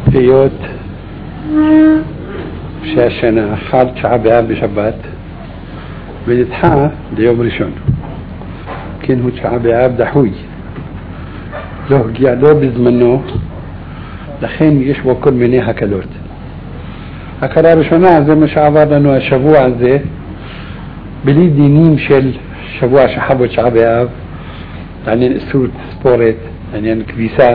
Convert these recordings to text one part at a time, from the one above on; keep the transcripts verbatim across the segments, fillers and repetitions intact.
היות שהשנה חל תשעה באב בשבת ונדחה ליום ראשון, כן הוא תשעה באב דחוי, לא הגיע לא בזמנו, לכן יש בו כל מיני הקלות. הקלה הראשונה זה מה שעבר לנו השבוע הזה בלי דינים של שבוע שחל בו תשעה באב, עניין איסור ספורת, עניין כביסה,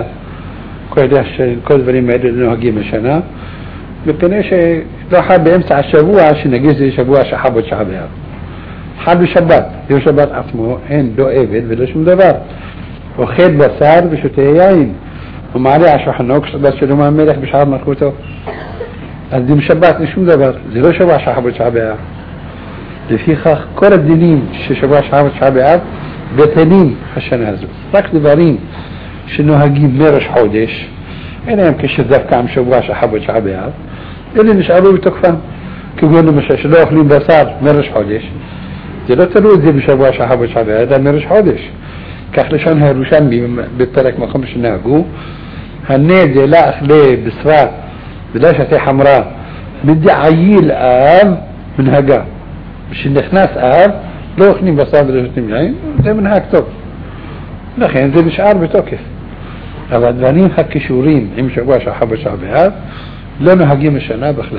כל דברים האלה נוהגים השנה, מפני שלא חל באמצע השבוע שנגיד זה שבוע שחל בו תשעה באב. חל בשבת, יום שבת עצמו אין לא עבד ולא שום דבר, אוכל בשר ושותה יין ומעלה על שולחנו כשבת שלמה המלך בשער מלכותו. אז דים שבת זה שום דבר, זה לא שבוע שחל בו תשעה באב. לפיכך כל הדינים ששבוע שחל בו תשעה באב בטלים השנה הזו, רק דברים שנוהגים מראש חודש אין להם קשר דווקא עם שבוע שחל בו תשעה באב, אלה נשארו בתוקפם, כגון למשל שלא אוכלים בשר מראש חודש, זה לא תלוי את זה בשבוע שחל בו תשעה באב, אלא מראש חודש. כך לשון הירושלמי בפרק מקום שנהגו, הנד לא אכלה בשרה ולא שתה חמרה מדעיל אב מנהגה, כשנכנס אב לא אוכלים בשר ולא שותים יין, זה מנהג טוב, לכן זה נשאר בתוקף. אבל דברים הקישורים עם שבוע שחל בו תשעה באב לא נוהגים השנה בכלל.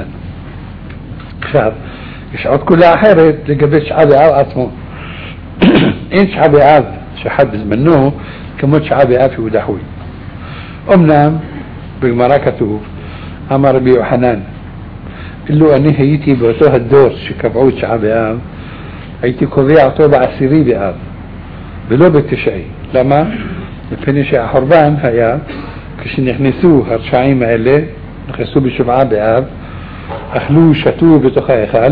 עכשיו יש עוד כולה אחרת לגבי תשעה באב עצמו. אין תשעה באב שחל בזמנו כמו תשעה באב שהוא דחוי. אמנם בגמרא כתוב אמר רבי יוחנן, אילו אני הייתי באותו הדור שקבעו תשעה באב הייתי קובע אותו בעשירי באב ולא בתשעי. למה? מפני שהחורבן היה כשנכנסו הרשעים האלה, נכנסו בשבעה באב, אכלו שתו בתוך ההיכל,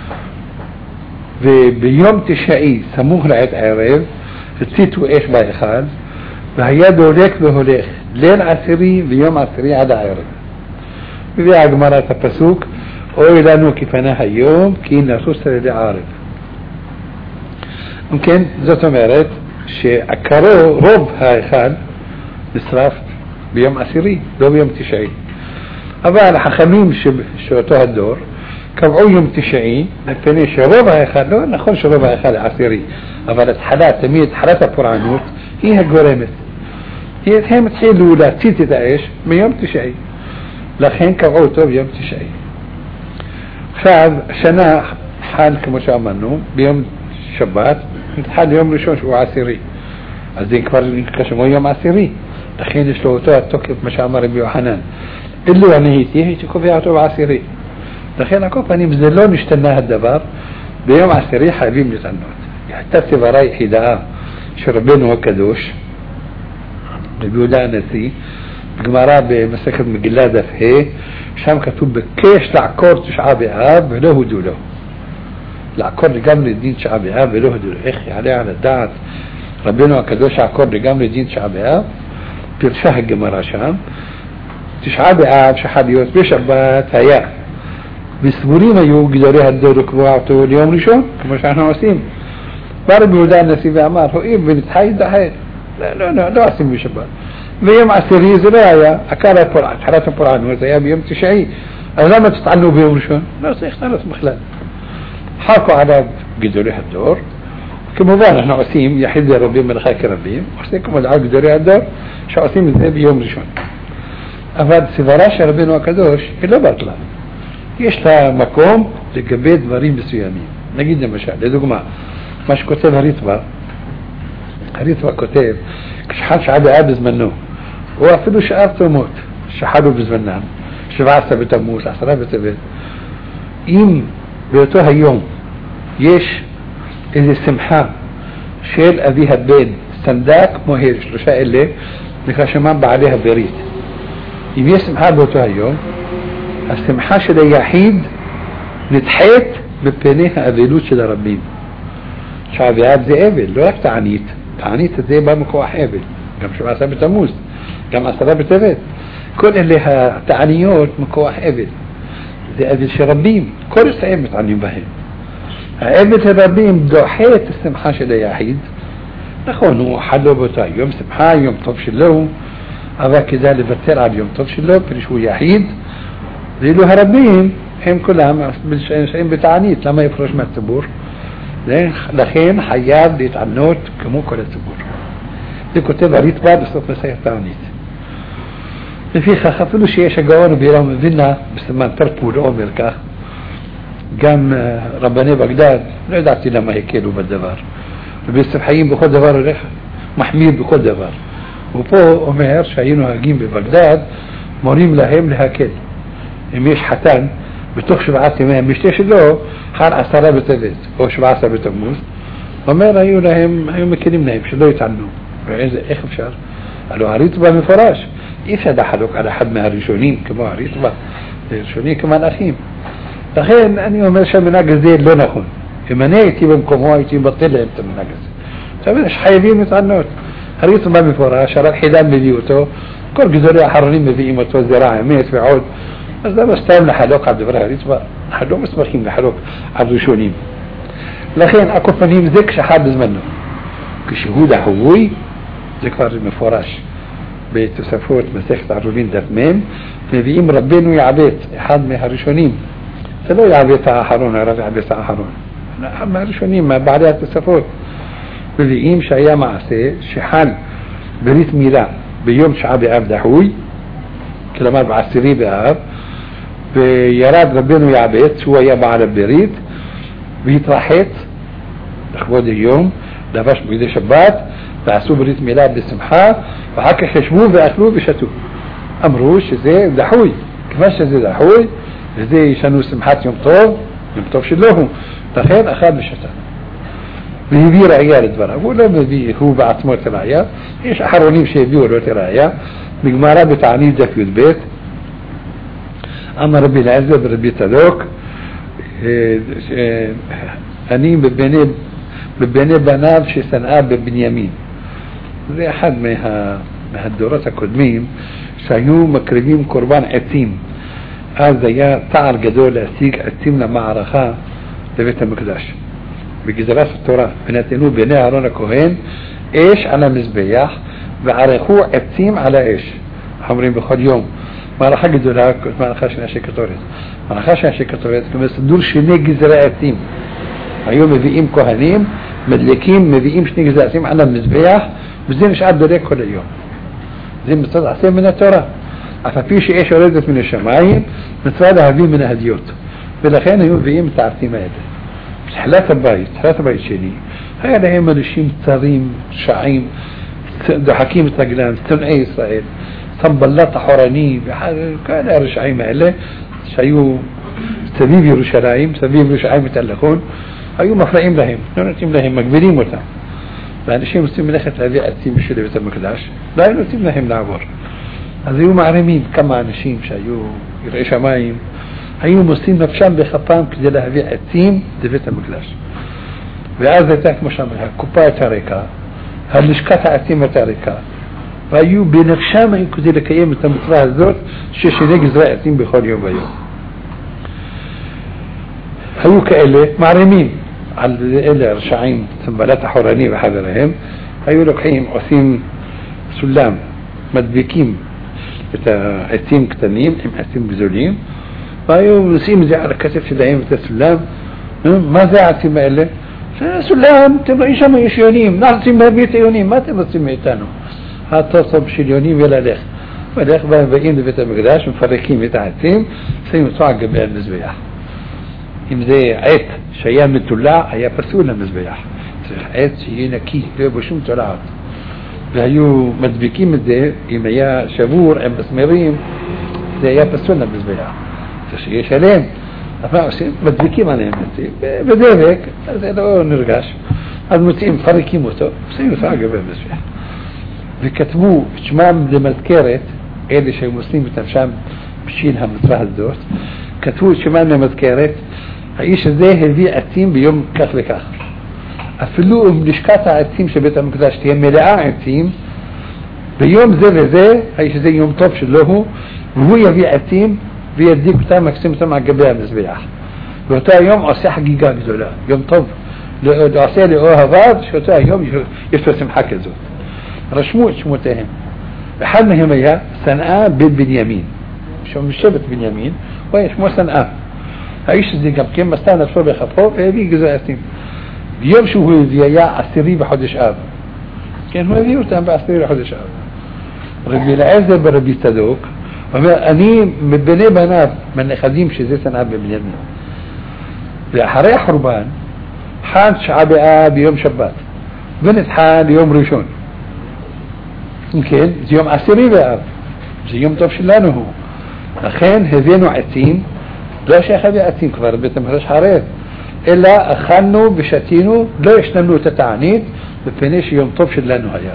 וביום תשעי סמוך לעת ערב הציתו אש בהיכל, והיה דולק והולך ליל עשירי ויום עשירי עד הערב. מביאה הגמרא את הפסוק, אוי לנו כפנה היום כי נסוס לידי ערב. כן, זאת אומרת שעקרו רוב ההיכל נשרף ביום עשירי, לא ביום תשעי. אבל החכמים שאותו הדור קבעו יום תשעי, מפני שרוב ההיכל, לא נכון שרוב ההיכל עשירי, אבל התחלה, תמיד התחלת הפורענות היא הגורמת. הם התחילו להצית את האש מיום תשעי, לכן קבעו אותו ביום תשעי. עכשיו, שנה חל כמו שאמרנו ביום שבת, נתחל יום ראשון שהוא עשירי, אז זה כבר כשמו יום עשירי, לכן יש לו אותו התוקף מה שאמר רבי יוחנן. אילו אני הייתי, הייתי קובע אותו בעשירי. לכן הכל פנים זה לא נשתנה הדבר, ביום עשירי חייבים לתנות. הייתה סברה יחידה של רבנו הקדוש רבי יהודה הנשיא בגמרא במסכת מגילה דף ה', שם כתוב בקש לעקור תשעה באב ולא הודו לו. לעקור לגמרי דין תשעה באב ולא הודו לו. איך יעלה על הדעת רבנו הקדוש לעקור לגמרי דין תשעה באב? פרשה הגמרא שם, תשעה באב שחל להיות בשבת היה, וסבורים היו גדולי הדור לקבוע אותו ליום ראשון כמו שאנחנו עושים. בא רבי יהודה הנשיא ואמר הואיל ונדחה ידחה, לא, לא, לא, לא עושים בשבת, ויום עשירי זה לא היה, התחלת הפורענות היה ביום תשעי, אז למה תטענו ביום ראשון? לא צריך לענות בכלל. חלקו עליו גדולי הדור, כמובן אנחנו עושים יחיד רבים מלכה כרבים, עושים כמו דעה גדולי הדור שעושים את זה ביום ראשון. אבל סברה של רבנו הקדוש היא לא בטלה, יש לה מקום לגבי דברים מסוימים. נגיד למשל, לדוגמה, מה שכותב הריטב"א, הריטב"א כותב כשחל תשעה באב בזמנו, או אפילו שאר תרומות שחלו בזמנם, שבעה עשר בתמוז, עשרה בטבת, אם באותו היום יש איזו שמחה של אבי הבן, סנדק, מוהר, שלושה אלה נקרא שמם בעלי הברית. אם יש שמחה באותו היום, השמחה של היחיד נדחית בפני האבלות של הרבים. תשעה באב זה אבל, לא רק תענית, תענית זה בא מכוח אבל, גם שבעה עשר בתמוז, גם עשרה בטבת, כל אלה התעניות מכוח אבל, זה אבל של רבים, כל ישראל מתענים בהם. האבל של רבים דוחה את השמחה של היחיד. נכון, הוא חלו באותו יום שמחה, יום טוב שלו, أبا كذا لبتر على يوم طب شلو بريشو يحيد زي له هربين هم كلها بالشيء بتعنيت لما يفرش ما التبور لخين حياد ديت عنوت كمو كل التبور دي كتب ريت بعد صوت مسيح تعنيت في خافلو شيء شجعون بيرام فينا بس ما تربوا الأمريكا قام ربنا بغداد لا دعتي لما يكيلوا بالدبار بيستحيين بخد دبار ريح محميد بخد دبار وفوق أمير شايينه هاجين ببغداد مريم لهم لهاكل مش حتان بتخش بعثي ما مش تشلو حال أسرى بتبت وش بعثة بتموت أمير هيو لهم هيو مكلمنا هم شلو يتعنوا وعز إخف شهر قالوا هريطبة من فراش إيسا دحلوك على حد ما هريشونين كما هريطبة هريشونين كمان أخيم أخير أني أمرشا من أجل زي اللون أخون إما نيتي بمكم وايتي بطلع أنت من أجل فمنش حيبين يتعنوت هريطبة من فراش على الحدام ببيوتو كل جزوري حررين ببيئمة الزراعة ميت في عود بس ده بس تايم لحلوك عبد البرا هريطبة حلوك بس بخيم لحلوك عبد الشونين لخين أكو فنيم ذك شحابز منه كشهودة هوي ذكر من فراش بيت سفوت مسيخت عرولين دفمين نبيهم ربين ويعبيت حد ما هرشونين فلو يعبيت آخرون رجع يعبيت آخرون لا ما هرشونين ما بعدها تسفوت نبيهم شايا معسي شحال بريت ميلاد بيوم شعبي عبد دحوي كلمات بعسري بأب بيراد ربين ويعبيت هو يبع على بريت بيتراحت اخواد اليوم دفش بيدي شبات بعسو بريت ميلاد بسمحة وحكي خشبوه بأكلوه بشتوه أمروش زي دحوي كماش زي دحوي زي شنو سمحات يوم طوب يوم طوب شلوهم تخيل أخذ بشتاء بيبير عيال الدبرة أقول لما بي هو بعد مرت العيال إيش أحرونيم شيء بيور وقت العيال بجمارة بتعنيف ده في البيت أما ربي العزة بربي تلوك أنيم ببني ببني بناب شي سنقاب ببنيامين زي أحد ما هالدورات القدمين سيو مكرمين قربان عتيم هذا يا تعال جدول أسيق عتيم لما عرخاه لبيت المقداش بجزرات التوراة بناتنو بناء هارون كوهين إيش على مزبيح بعرخوه عتيم على إيش حمرين بخد يوم ما راح أجدوا لها ما راحش ناشي كتوريت ما راحش ناشي كتوريت كما سدور شني جزرة عتيم أيوم مبيئين كوهنين مدلكين مبيئين شني جزرة عتيم على مزبيح بزين مش عبد ليك كل يوم زي مستطع سين من التوراة ففيش ايش وردت من الشمايل متفادها بيه من هديوت بالاخير يوم بيه متعرفي ما يده حلاثة بايت حلاثة بايت شيني هيا لهم الشيم تريم شعيم دو حكيم تقلان تنعي إسرائيل تنبلات حوراني كان رشعيم مهلا شايو سبيب يروشلايم سبيب يروشلايم تلقون هيو مفرعين لهم نونتيم لهم مقبلين متى لأن الشيء مسلم من أخذ هذه التيم الشيء اللي بتمكداش لا إنه تيم لهم نعبر هذا يوم معرمين كما نشيم شايو يرعيش مايم هيو مسلم نفشان بخطام كده له هذه التيم اللي بتمكداش بهذا تاك مش عملها كوباية تاريكا هالشكات التيم تاريكا هيو بنفشان ما يكذي لك أيام تمتراه الزوت شيء شيء نجز رأي التيم بخل يوم بيوم هيو كأله معرمين على اللي رشعين سنبالات حورانية بحذرهم هيو لقحيهم عثيم سلام مدبكين بتا عثيم كتنيم هم عثيم بزولين فهيو نسيم زي على كتف شدعين بتا سلام ما زي عثيم قال سلام تبقى إيشا ما يشيونيم نعطي ما بيت يونيم ما تبقى سميتانو هتصب شليونيم ولا ليخ وليخ بقين بتا مقداش مفرقين بتا عثيم سيم صعق بها النسبية هم زي عيت شيئا من تلاع هي فسولة مزبيح عيت شيئا كي بشوم تلاعات هيو مدبكين مزي إما يا شبور أم بسميرين زي يا فسولة مزبيح شيئا شلين أفا أسين مدبكين ما نعمتي بديك لو نرقاش المتين فريكي موتو سيئا فاقة بالمزبيح بكتبوه شمام لمذكرة اللي شيء مسلم بتمشام بشينها متفاه الدوت كتبوه شمام لمذكرة عيش زي هذه التيم بيوم كاخلك آخر أفلوه ملشكاتا التيم شبيتا مكداش تيم ملاعة التيم بيوم زي زي عيش زي يوم طبش له وهو يبيع التيم بيديك بتاع مكسيم سمع قبلها مزبيع وقتها يوم أصيح حقيقة بزولا يوم طب لأصيح لأوها بعض شوتها يوم يفتسم حكا زود رشموت شموتهم بحال ما هي مياه سنآ ببنيامين شو مش شبت بنيامين وإيش مو سنآ هايش دي قبل كم مستانا شو بيخطفوا هذي جزء اليوم شو هو يا عسيري بحدش آب كان هو ذي وتم بعسيري بحدش آب ربي العزة بربي تدوك أني مبني بنات من قديم شيء زي سنة ببنيامين بحرية حربان حان شعب آب يوم شبات بنت حال يوم ريشون يمكن يوم عسيري بآب زي يوم طفش لانه هو أخين هذين وعتين لا شيء خبي عتين كفر بيتم هرش حرية إلا أخنوا بشتينه لا يشتنوا تتعنيد بفنيش يوم طفش لانه هيا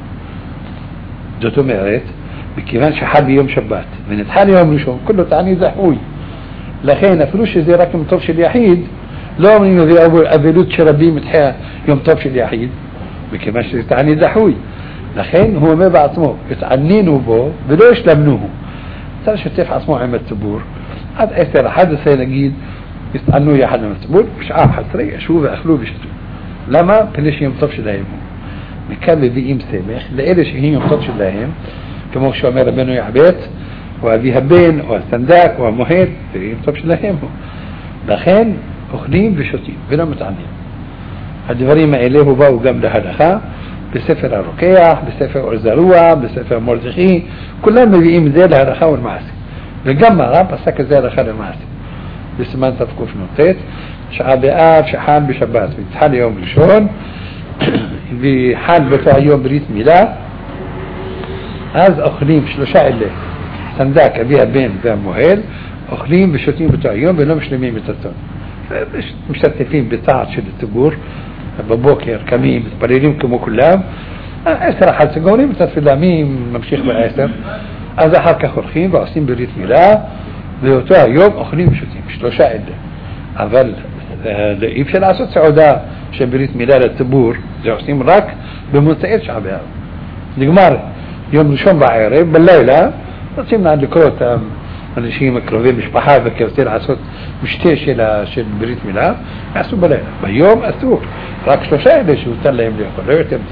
جاتو معريت بكيفان شحاب يوم شبات من الحال يوم ريشون كله تعنيد زحوي لخينا فلوش زي رقم طفش اليحيد لو من ذي أبو أبيلوت شربي متحيا يوم طفش اليحيد بكيفان شي تعنيد زحوي لخين هو ما بعطمه يتعنينه بو بدوش لمنوه ترى شو تفعل اسمه عمل تبور هذا أثر حدث سينجيد يستعنوه يا حد من التبور مش عارف حسرية شو بأخلوه بشتو لما بلش يمطفش دايمه نكمل بقيم سامخ لقيلش هي يمطفش دايم كما شو عمل ربنا يعبيت وأبيها بين وسنداك ومهيد يمطفش دايمه لخين أخلين بشتين بلا متعنين هذا فريمة إليه باو قبل هذا بسفر الرقيع بسفر الزروع بسفر مرزخي كلها مبيئين زي الهرخاء والمعاسي بجمع راب أساك زي الهرخاء والمعاسي بسمان تفكوا في نقطات شعب آب شحان بشبات بتحال يوم رشون بحال بتاع يوم بريت ميلاد هذا أخلين شلوشاء اللي سنداك أبيها بين ذا مهيل أخلين بشوتين بتاع يوم بينهم مشلمين بتتون مشتتفين بتاعة شد التبور ببوكر كمين بتبريرين كمو كلام أسرع حال سقوني بتتفل مين ممشيخ بالعسر هذا حركة خرخين بعصين بريت ميلاد بيوتوها يوم أخرين بشوتين مش لو شاهد أول يبشى العصر سعودة شبريت ميلاد التبور زي عصين راك بمنطقة شعبها نجمار يوم رشون بعيري بالليلة نصيبنا عند كروت من شيء مكروفين مش بحاجة كرتين عصر مش تيجي إلى شيء بريت ميلاد عصر بالليلة بيوم أسور راك شو شاهد شو تلا يملي يقول لا يتمس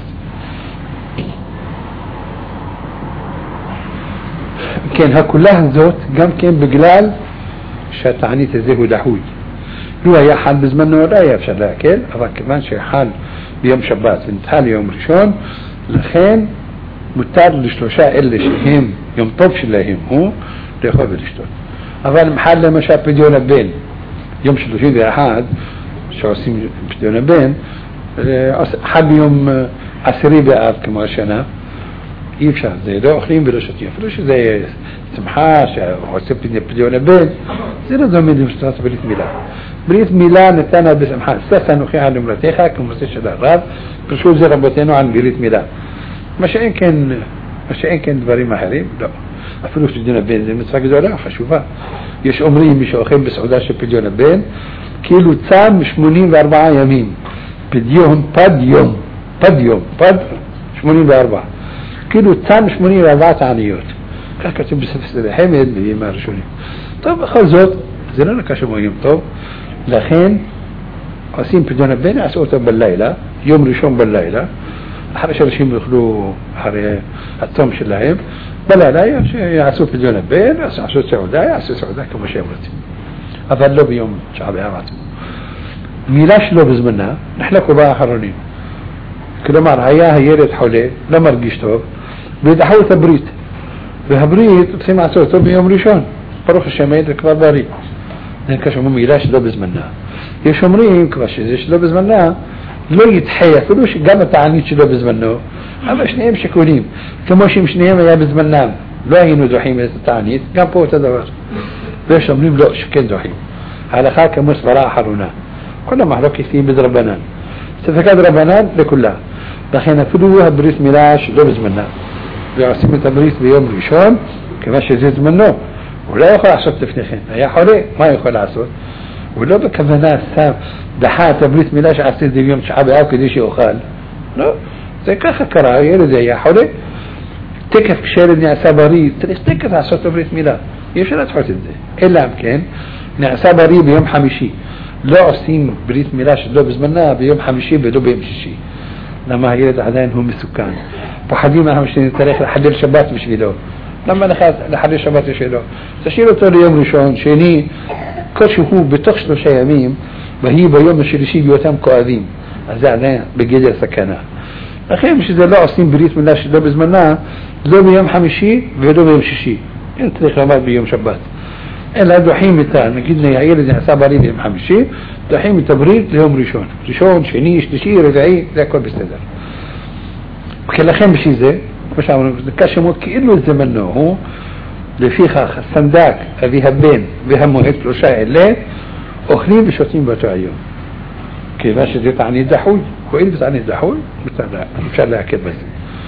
كان هكلها زوت قام كان بقلال شاتعني تزيه دحوي لو يا حال بزمنه ولا يفشل لكن أبا كمان شي حال بيوم شبات انتحال يوم رشون لخين متار لشلوشاء اللي شيهم يوم طبش اللي هم هو ليخوه بلشتون أبا المحال لما شاب بديونا بين يوم شلوشين ذي أحد شو عسيم بديونا بين حال يوم عسري بقى كما شنا يفشل زي ده أخرين برشتين فلوش زي سمحاش وسبتني بديونا بين زي ده زميلي مشتاط بريت ميلان بريت ميلان الثاني بسمحاش سفن وخيها لمرتيخا كمرتيش الراب بشو زي ربطينه عن بريت ميلان مش إن كان مش إن كان بري محرم لا فلوس بديونا بين زي متفق ولا خشوفها يش عمري مش أخين بسعوداش بديونا بين كيلو تام مش منين بأربعة يمين بديهم بد يوم بد يوم بد مش منين بأربعة كيلو تام مش منين بأربعة عنيوت كاتب بسفسر حمد بدي ما رشوني طب خلصت زلنا كشو مهم طب لخين قاسين بدون بين أسوته بالليلة يوم رشون بالليلة حرش رشيم يخلو حري التومش اللاعب بلا لا يا أسوت بدون بين أسوت سعودة أسوت سعودة كم شيء مرتين هذا لو بيوم شعبي عمات ميلاش لو بزمنها نحن كبار حرونين كل ما رأيها هيرت حوله لما رجيشته بيدحول تبريد بهبريد سمع صوته بيوم ريشون بروح الشمال كبار باري لأن شو ميلاش لو بزمنها يشمرين كواش إيش لو بزمنها لو يتحيا فلوش قامت عنيش لو بزمنه أما إيش نيم شكوليم كماش مش نيم يا بزمنام لا ينو دحيم تعنيت قام بوت دور ليش أمريم لا شكل دحيم على خاك مصبرا حرونا كل ما حرك يثيم بزربنان سفكاد ربنان لكلها دخينا فلوها بريس ميلاش لو بزمنها بعاصمة تبريد بيوم ريشون كماش يزيد منه ولا يأخذ عصوت تفنيخين يا حولي ما يأخذ عصوت ولا بكمنا سام دحا تبريد ميلاش عصير دي اليوم شعبي أو كده شيء أخال لا زي كاخ كراهية زي يا حولي تكف شير نعسابري تكف عصوت تبريد ميلاد يشرا تحوت زي إلا أمكن نعسابري بيوم حمشي لا أصيم بريد ميلاش لو بزمنا بيوم حمشي بدو بيمشي لما هيلد عدين هو مسكان وحديما هم شيء التاريخ لحد الشبات مش بيلو لما نخاف لحد الشبات يشيلو تشيله طول يوم رشون شيني كل هو بتخشلو شيء ميم وهي بيوم الشيء شيء بيوتم قاديم عدين بجدر سكنه أخي مش إذا لا أصين بريت من لاش ده بزمناه لو بيوم حمشي ويدو بيوم شيشي أنت تاريخ ما بيوم شبات إلا دحين بتاع نجدنا يعير إذا حساب عليه بيوم حمشي دحين تبريد لهم ريشون ريشون شنيش تشير رجعي ذا كل بيستدر وكل أخي مش إذا مش عم نكشمه كإنه الزمن هو لفيخ صنداق هذه هبين بهم هيك وشاء الليل أخرين بشوتين بتوعيهم كيف ماشي دي تعني الدحول وإيه بتعني الدحول بتعني مش الله كده بس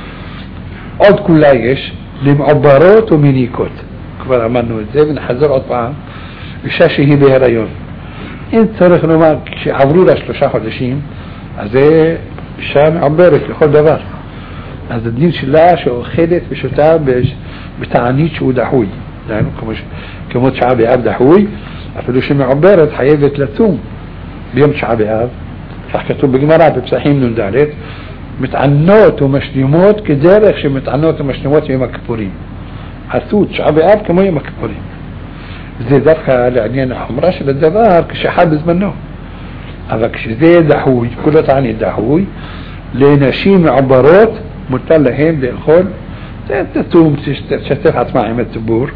عد كلايش لمعبرات ومينيكوت كبر عملنا زي من حذر أطبعا الشاشة هي بها ريون انت تاريخ نما عبرو لاش لو شاحو دشيم زي الشام عبرت لخل دبار هذا الدين شلاش وخلت بشتاب بتعنيش ودحوي يعني كمش كموت شعبي عبد دحوي أفلو شمع عبرت حيبة ثلاثون بيوم شعبي عبد فحكتوا بجمرة ببساحين من دارت متعنوت ومشنموت كدارك شي متعنوت ومشنموت يوم كبورين حسوت شعبي عبد كما يوم كبورين زي دفخة لعنين حمراش للدبار كشحابز منه هذا كشي زي دحوي كله تعني دحوي لنشيم عبارات متلهين للخول تتوم تشتفعت معي من التبور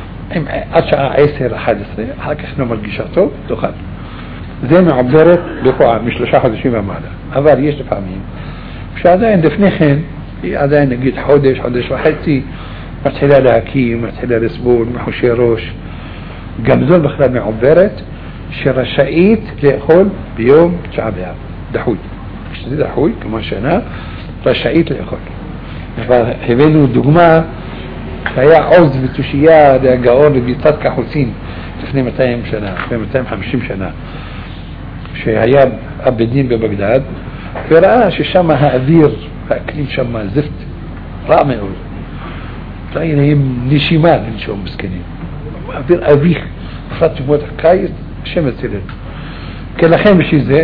أشعى عيسر حادثة حاكي شنو مرقشاته دخل زي ما عبارات بقوع مش لشاحد شيء ما معنى هذا ليش تفهمين مش عدين دفنخن عدين نجيد حودش حودش وحدتي مرتحلة لهكي مرتحلة لسبول محوشيروش جمزول بخلال من عبارات شرشائيت لأخول بيوم شعبها دحوي مش دي دحوي كمان شأنها رشائيت لأخول فهبينو الدقماء فهي عوز بتوشيا ده جاور بيتاتك حسين تفني متايم شنا متايم حمشيم شنا شيء هياب أبدين ببغداد فرأى شمها أذير فأكلين شمها زفت رأمي أقول تلاقين هي نشيمان نشوم مسكينين أذير أبيخ فرات موت كايس شمت سيلين كلا خيم بشي زي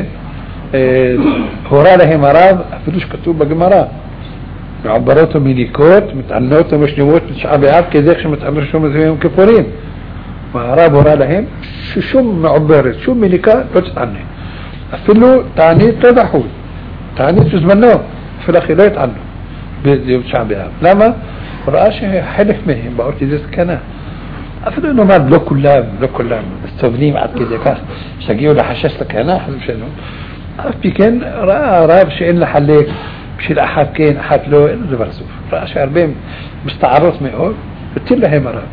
اه هورا له مراب أفلوش كتوب بجمراب عباراته مينيكوت متعنوته مش نموت مش عبيعات كذاك شو متعمر شو مثلهم كفورين وعراب ورا لهم شو شو معبرت شو مينيكا لو تتعني أفلو تعني تضحوي تعني تزمنوه في الأخير لا يتعنوا بيوم شعبيات لما رأش حلف مهم بقولت إذا سكنا أفلو إنه ما بلو كلام بلو كلام استغنيم عاد كذا شجيو لحشش لك هنا حلو شنو أفبي كان رأى راب شيء إلا حليك مش الأحد كين أحد له إنه برسوف رأش أربعين مستعرض ما يقول بتلا هي مرة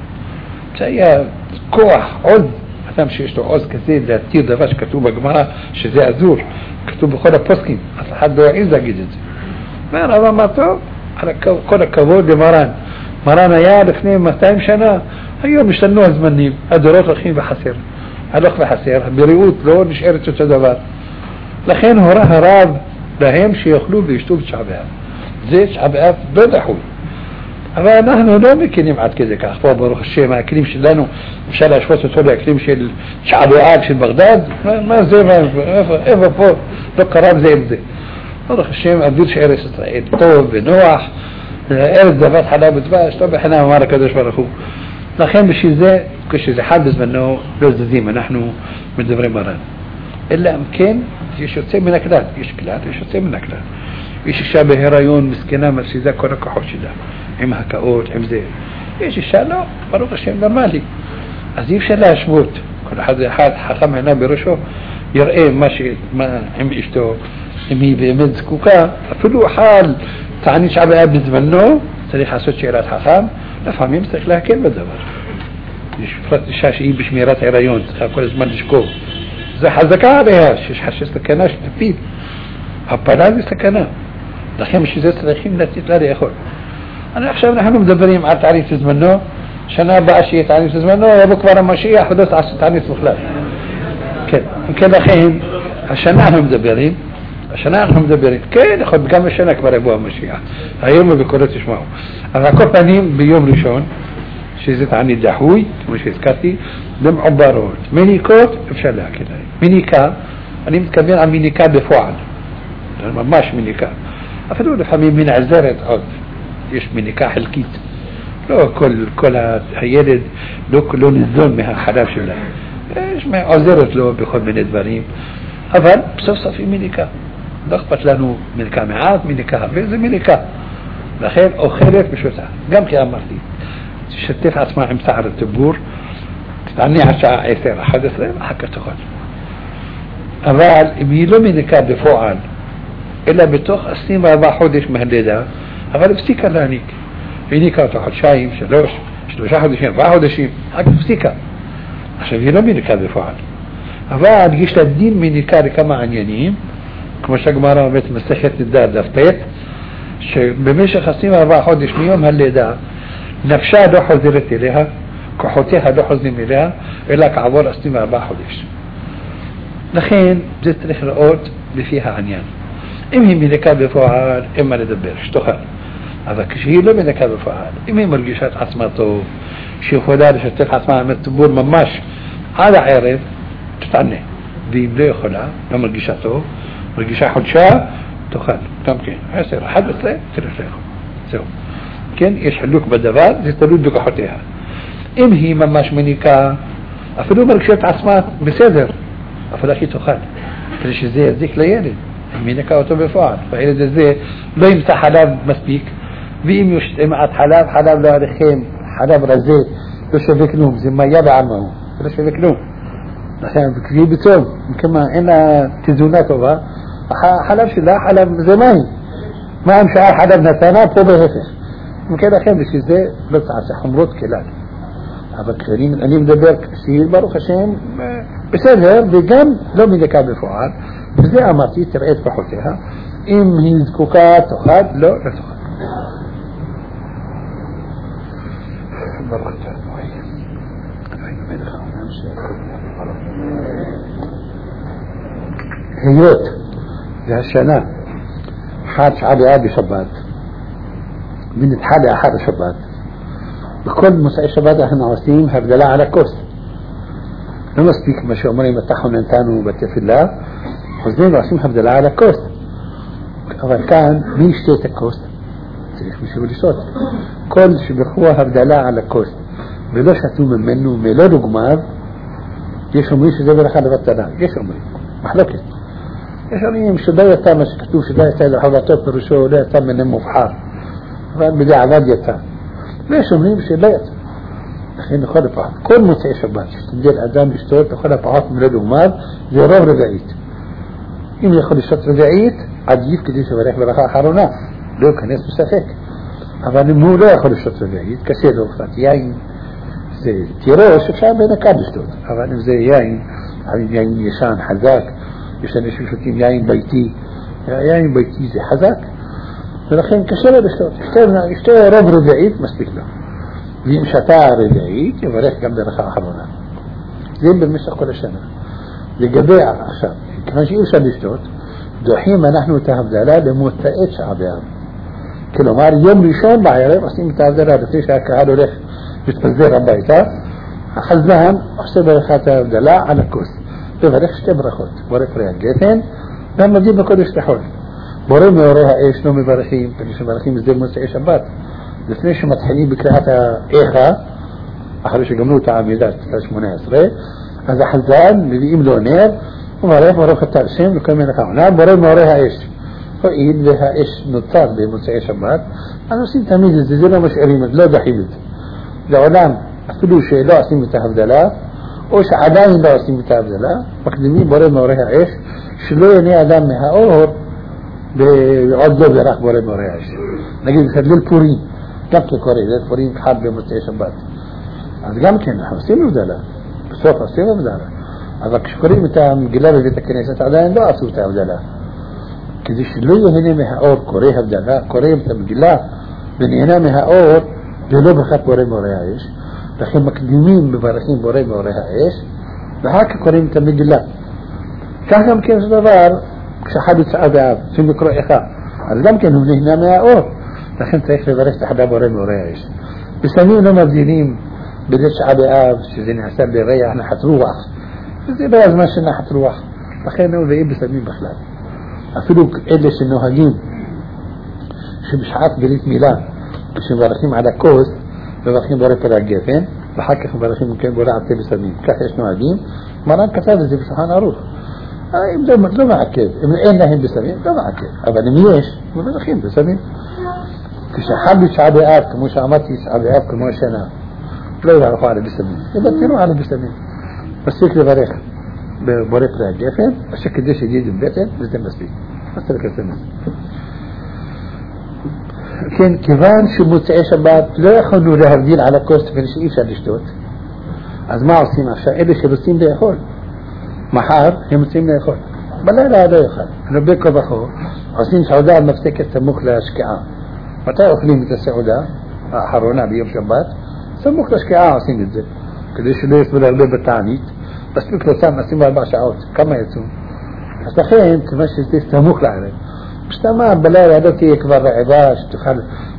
شيء كوح عز حتى مش يشتو عز كثير ده كتير ده فاش كتوبة جماعة شزاء أزور كتوبة خلا بوسكين أصل حد وعيزة جديد ما أنا ما تو على كل كبود مران مران يا الاثنين ما تايم شنا هيو مش تنوه زمني أدرات الخين بحسير هلوخ بحسير بريوت لو مش قررت تدبر لخين هراها راب لهم شيء يخلو بيشتوب شعبها زي شعبها بدحوي أما نحن لا يمكن يمعد كذا كأخبار بروح الشيء ما أكلمش لأنه مش على شوية تقول أكلمش الشعبيات في بغداد ما, ما زي ما إفا فوق ده قرار زي بده بروح الشيء ما أدير شعر إسرائيل طوب بنوح إرد دفات حلابة باش طب إحنا ما ركضش برخو لخين بشي زي كش زي حدث منه لوز زيمة نحن من دبري مران إلا أمكن يشتى من أكلات يشكلات يشتى من أكلات إيش الشابه هرايون مسكينة مسيزة كورك وحوشي ده عم هكاوت عم زي إيش الشالو بروح الشيء نورمالي عزيب شلا شموت كل حد حد حكم هنا برشوا يرأي ماشي ما عم يشتو عمي بيمد كوكا فلو حال تعني شعب أبد منه تاريخ حسوت شيرات حكام لا فهم يمسك لها كلمة دبر إيش فرط الشاشة إيه بشميرات هرايون كل زمان تشكو زي حزكا عليها شش حشش لكناش تفيد أبلاد سكنا دخيل مش زي سلاخين لا تتلاري أخوي أنا أخشى أن نحن مدبرين على تعريف تزمنه شنا بأشي تعريف تزمنه وبكبر ماشي حدث عشان تعريف مخلاف كده كده خين عشان نحن مدبرين عشان نحن مدبرين كده خد بكم شنا كبر أبوه ماشي هيوم بكرتش معه أنا كنت نيم بيوم ريشون شيزت عني الدحوي مش كاتي لم عبارات مينيكوت بشلها كده مينيكا أنا متكلم عن مينيكا بفعل ما ماش مينيكا אפילו לפעמים מן עזרת עוד, יש מניקה חלקית, לא כל, כל הילד לא כולו ניזון מהחלב שלה, יש עוזרת לו בכל מיני דברים, אבל בסוף סוף היא מניקה, לא אכפת לנו מניקה מעט, מניקה הרבה, זה מניקה, לכן אוכלת פשוטה. גם כי אמרתי, תשתף עצמה עם סער הטבור, תתעני עד שעה עשר אחת עשרה, אחר כך תאכל. אבל אם היא לא מניקה בפועל, אלא בתוך עשרים וארבעה חודש מהלידה, אבל הפסיקה להניק. היא ניקה אותו חודשיים, שלוש, שלושה חודשים, ארבעה חודשים, רק הפסיקה. עכשיו היא לא מניקה בפועל. אבל יש לה דין מניקה לכמה עניינים, כמו שהגמרא אומרת מסכת נדar דף ט', שבמשך עשרים וארבעה חודש מיום הלידה, נפשה לא חוזרת אליה, כוחותיה לא חוזרים אליה, אלא כעבור עשרים וארבעה חודש. לכן זה צריך לראות לפי העניין. אם היא מניקה בפועל, אין מה לדבר, שתוכל. אבל כשהיא לא מניקה בפועל, אם היא מרגישה את עצמה טוב, שהיא יכולה לשתף עצמה עם הציבור ממש עד הערב, תתענה. ואם לא יכולה, לא מרגישה טוב, מרגישה חודשה, תאכל. גם כן, עשר, אחד עשרה, תלך לאכול. זהו. כן, יש חילוק בדבר, זה תלוי בכוחותיה. אם היא ממש מניקה, אפילו מרגישה את עצמה בסדר, אבל הכי תאכל. כדי שזה יזיק לילד. היא מניקה אותו בפועל. והילד הזה לא ימצא חלב מספיק, ואם יש מעט חלב, חלב לא עליכם, חלב רזה, לא שווה כלום, זה מיה בעלמהו, זה לא שווה כלום. לכן, וכי בצום, כמה אין לה תזונה טובה, החלב שלה, חלב זה מים. מים שעה חלב נתנה, פה בהפך. וכן לכן, בשביל זה לא תעשה חומרות כלל. אבל כשאני מדבר כסיל, ברוך השם, בסדר, וגם לא מניקה בפועל, וזה אמרתי, תראה את כוחותיה, אם היא זקוקה תאכל, לא, לא תאכל. ברוך אתה אלוהי, אלוהים מלך העולם היות, זה השנה, חד שעה באב בשבת, ונדחה לאחר השבת, בכל מוצאי שבת אנחנו עושים הבדלה על הכוס. לא מספיק מה שאומרים בתחום נתנו בתפילה, חוזרים ועושים הבדלה על הכוס. אבל כאן, מי ישתה את הכוס? צריך מישהו לשתות. כל שבחרו הבדלה על הכוס ולא שתו ממנו מלא דוגמיו, יש אומרים שזה ברכה לבטלה. יש אומרים, מחלוקת. יש אומרים שלא יצא מה שכתוב, שלא יצא לחובתו פירושו, לא יצא מנה מובחר, אבל בדיעבד יצא. ויש אומרים שלא יצא. לכן לכל הפעם, כל מוצאי שבת שתדל אדם לשתות לכל הפעם מלא דוגמיו, זה רוב רבעית. אם יכול לשתות רבעית, עדיף כדי שברך ברכה האחרונה, לא יכנס בספק. אבל אם הוא לא יכול לשתות רבעית, קשה לו קצת יין, זה תירוש, אפשר בנקה לשתות. אבל אם זה יין, יין ישן, חזק, יש אנשים שותים יין ביתי, יין ביתי זה חזק, ולכן קשה לו לשתות. ישתה רוב רבעית, מספיק לו. ואם שתה רבעית, יברך גם ברכה האחרונה. זה במשך כל השנה. לגבי עכשיו, כיוון שאי אפשר לשתות, דוחים אנחנו את ההבדלה למוצאי שעה באב. כלומר, יום ראשון בערב עושים את ההבדלה, לפני שהקהל הולך להתפזר הביתה, החזן עושה ברכת ההבדלה על הכוס. וברך שתי ברכות, בורא פרי הגפן, גם מגיעים בקודש לחול. בורא מאורי האש לא מברכים, כדי שמברכים זה מוצאי שבת. לפני שמתחילים בקריאת האיכה, אחרי שגמרו את העמידה שמונה עשרה, אז החזן מביאים לו נר, ומערך ברוך אתה השם וכל מלך העולם, בורא מאורי האש. הואיל והאש נוצר במוצאי שבת, אז עושים תמיד את זה, זה לא משאירים, לא דחים את זה. לעולם, אפילו שלא עושים את ההבדלה, או שעדיין לא עושים את ההבדלה, מקדימים בורא מאורי האש, שלא ינהיה אדם מהאור, ועוד לא ברך בורא מאורי האש. נגיד, ליל פורים, גם כקורא, ליל פורים חד במוצאי שבת. אז גם כן, אנחנו עושים הבדלה, בסוף עושים הבדלה. אבל כשקוראים את המגילה בבית הכנסת, עדיין לא עשו את ההבדלה. כדי שלא יהנה מהאור, קורא הבדלה, קורא את המגילה, ונהנה מהאור, ולא ברכת בורא מאורי האש. לכן מקדימים בברכים בורא מאורי האש, ואחר כך קוראים את המגילה. כך גם כן זה דבר, כשחד יצאה באב, צריכים לקרוא איכה, אז גם כן הוא נהנה מהאור, לכן צריך לברך את החדה בורא מאורי האש. בסמים לא מבדילים בליל שעה באב, שזה נעשה בריח נחת רוח, וזה לא הזמן של נחת רוח, לכן לא מביאים בסמים בכלל. אפילו אלה שנוהגים مش مش عارف بريت ميلاد مش مباركين على كوس مباركين بورك الرجافين بحكي مباركين ممكن بورا عبتي بسمين كاح إيش نوعدين مران كتاب زي بسحان أروح أي بدو بدو معك من أين نهم بسمين بدو معك أبدا ميش مباركين بسمين كش حب شعبي آب كموش عمتي شعبي آب كموش أنا لا يعرفوا على بسمين يبتلوا على بسمين بس يكلي بريخ بورك الرجافين الشكل ديش جديد ببيتين بزدن بس بيه بس ترك السنة كان كيفان شو متعي شباب لا يخلوا لهردين على كوست فين شيء إيش هالشتوت از ما عصيم عشان إلي خلصين ده يخول محار يمتين ده يخول بلا لا هذا يخل أنا بيكو بخو عصيم سعوداء مفتكر سموك لاشكعاء متى أخلين مثل السعوداء حرونا بيوم شبات سموك لاشكعاء عصيم جدا كديش ليس بلا غلب التعنيت بس بيكو سام عصيم أربع ساعات كما يسون استخيل تمشي تسموك لعلي مش تمام بلا هذا يكبر عباش تخل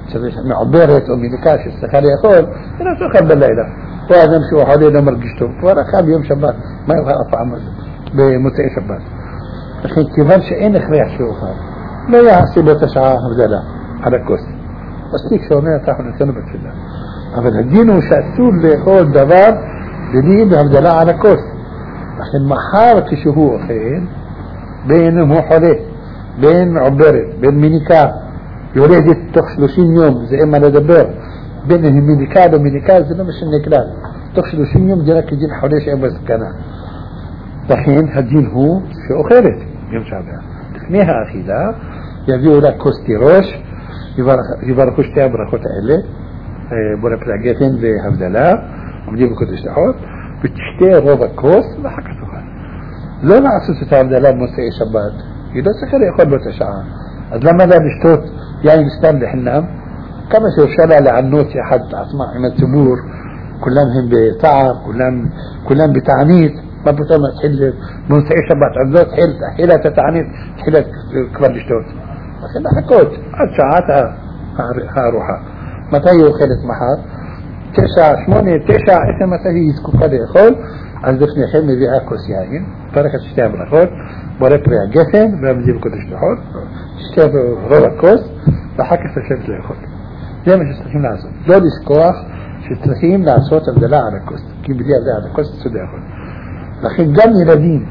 عبيرة أمينيكاش استخلي يقول أنا تخل بلا وهذا مشوا حوالينا مرقشتهم ورا كان يوم شباب ما يبغى أطلع بمتعي شباب لكن كيفان شئين اخريح شو هذا لا يحسب تشعى هبدلا على كوست بس تيك شونية تاخد السنبت في الله أبدا الدين وشأسول ليقول دبار جديد هبدلا على كوست لكن محارة شهو أخير بينهم هو حواليه بين عبارة بين مينيكا يولد تخشلوشين يوم زي ما ندبر بين المينيكا ومينيكا زي مش النكلال تخشلوشين يوم جالك يجين حواليه شيء بس كنا دحين هالدين هو شيء أخيرت يوم شعبها تخنيها أخيلا يبيعوا لك كوستيروش يباركوش تابرا خوتا إلي بورا بلاجيتين زي هفدلا ومجيبوا كنت اشتحوت بتشتري روبا كوس لحكتوها لو نعسوس هفدلا موسيقى شبات إذا سكر يقول بتشعر لما لا نشتوت يعني نستملح النام كما شو شلال عن نوت أحد أسمع من التبور كلهم هم بتعب كلهم كلهم بتعنيت ما بتم تحل موسيقى شبات عندوت حل حيلة تتعنيت حيلة كبر نشتوت لكن حكوت أشعاتها هاروحها متى يوخلت محار تسعة ثمانية تسعة إذا متى يسكو كده يقول عندفني خيمة بيها كوسياين بركة تشتاب الأخوات بركة بيها جسم بمزيب كده اشتحول تشتاب روبا كوس بحكي استشهد الأخوات زي ما تستخيم لعصوت دول اسكواخ تستخيم لعصوت الدلاء على كوس كيف بدي أبدأ على كوس تسود الأخوات لكن جمي لدين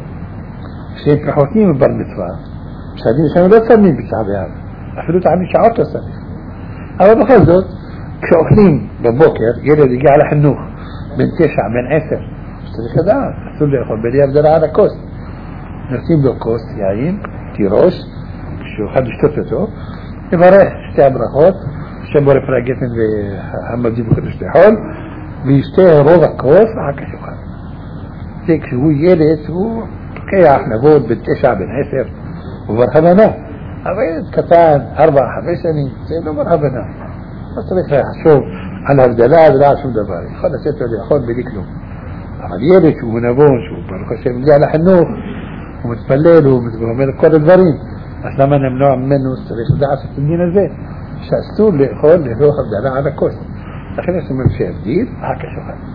شيء محوتين من برمتفا مش هدين شامل لا تسمين بالشعبي هذا أفلوت عمي شعارت السنة أول بخل دوت كأخلين ببوكر يلد يجي على حنوخ من تسع من عشر كذا تقول لي أخوان بدي أبدأ على كوست نرسيم له كوست يعين تيروش شو خد اشترته يبقى رايح اشتعب رخوت شبور فراجتن بهم جيبوا كده اشتحول بيشتهي روضة كوست حكا شو خد تيك شو يلد هو كي احنا بود بالتسع من عشر ومرحبنا أبيت كتان أربع خمس سنين سيدو مرحبنا بس بيخيح شوف على الدلال لا شو دباري خلص يتو لي أخوان بديك له عمليالك ونبون شو برخص يملي على حنوخ ومتفلل ومتفهمين كل الضرين أصلا ما نمنوع منه استريخ دعا في الدين البيت شاستول لي أخوان اللي هو خبدأ على كوست لكن اسمه الشيء جديد هكا شو خد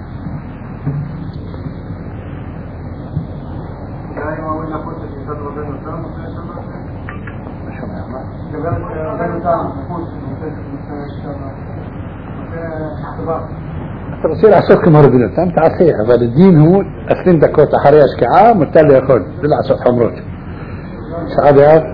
تصير عصوك مرضنا انت عصيح هذا الدين هو أسلين دكوت حريش كعام والتالي يقول دل عصوك حمروت سعادة عاد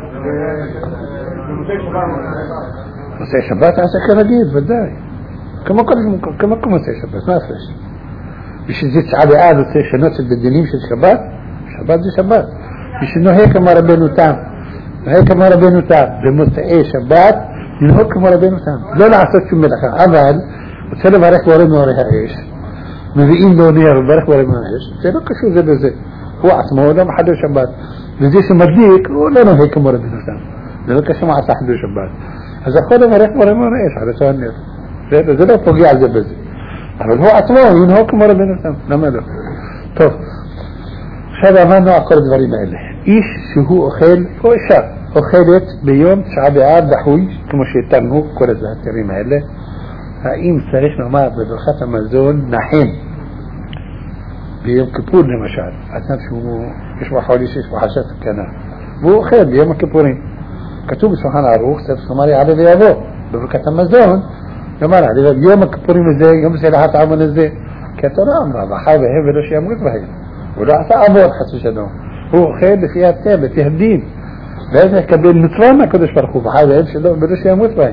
مسيح شبات عسى كراجيد بداي كما كل كما كل مسيح شبات ما فيش مش زيت سعادة عاد وتسيح شنوت بالدنيا مش الشبات شبات دي شبات مش انه هيك مرة بينه تام هيك مرة بينه تام بمستعي شبات من هيك مرة بينه تام دول عصوك شو ملكا عمل وتسلم عليك ورمي وريها ايش مبيئين دونية بالبرك ورمي ايش تسلم شو زي بزي هو عصمه ولا ما حدو شبات بزيش مديك ولا انا هيك مرة بينه تام لذلك شو مع صاحبه شبات هذا خده مريك ورمي ورمي ايش على سوانير زي زي لو فوقي على زي هو عصمه من هيك مرة بينه تام لما له طب هذا ما نوع قرد غريبة إله إيش شو هو أخيل هو إشار أخيلت بيوم شعبي عاد دحوي كما شيطان هو كرة ذات كريمة إله هايم سريشنا ما بالختم الزون نحين بيوم كبور لمشاعر عشان شو إيش بحوليش إيش بحاجات كنا بو خير بيوم كبورين כתוב בשולחן ערוך, ספר סומרי יעלה ויבוא, בברכת המזון, יאמר עלי, יום הכיפורים הזה, יום סליחת העוון הזה, כי התורה אמרה, וחי בהם ולא שימות בהם, הוא לא עשה עוון חס ושלום, הוא אוכל לפי הטבע, לפי הדין, ואז יקבל מצווה מהקדוש ברוך הוא, וחי בהם ולא שימות בהם,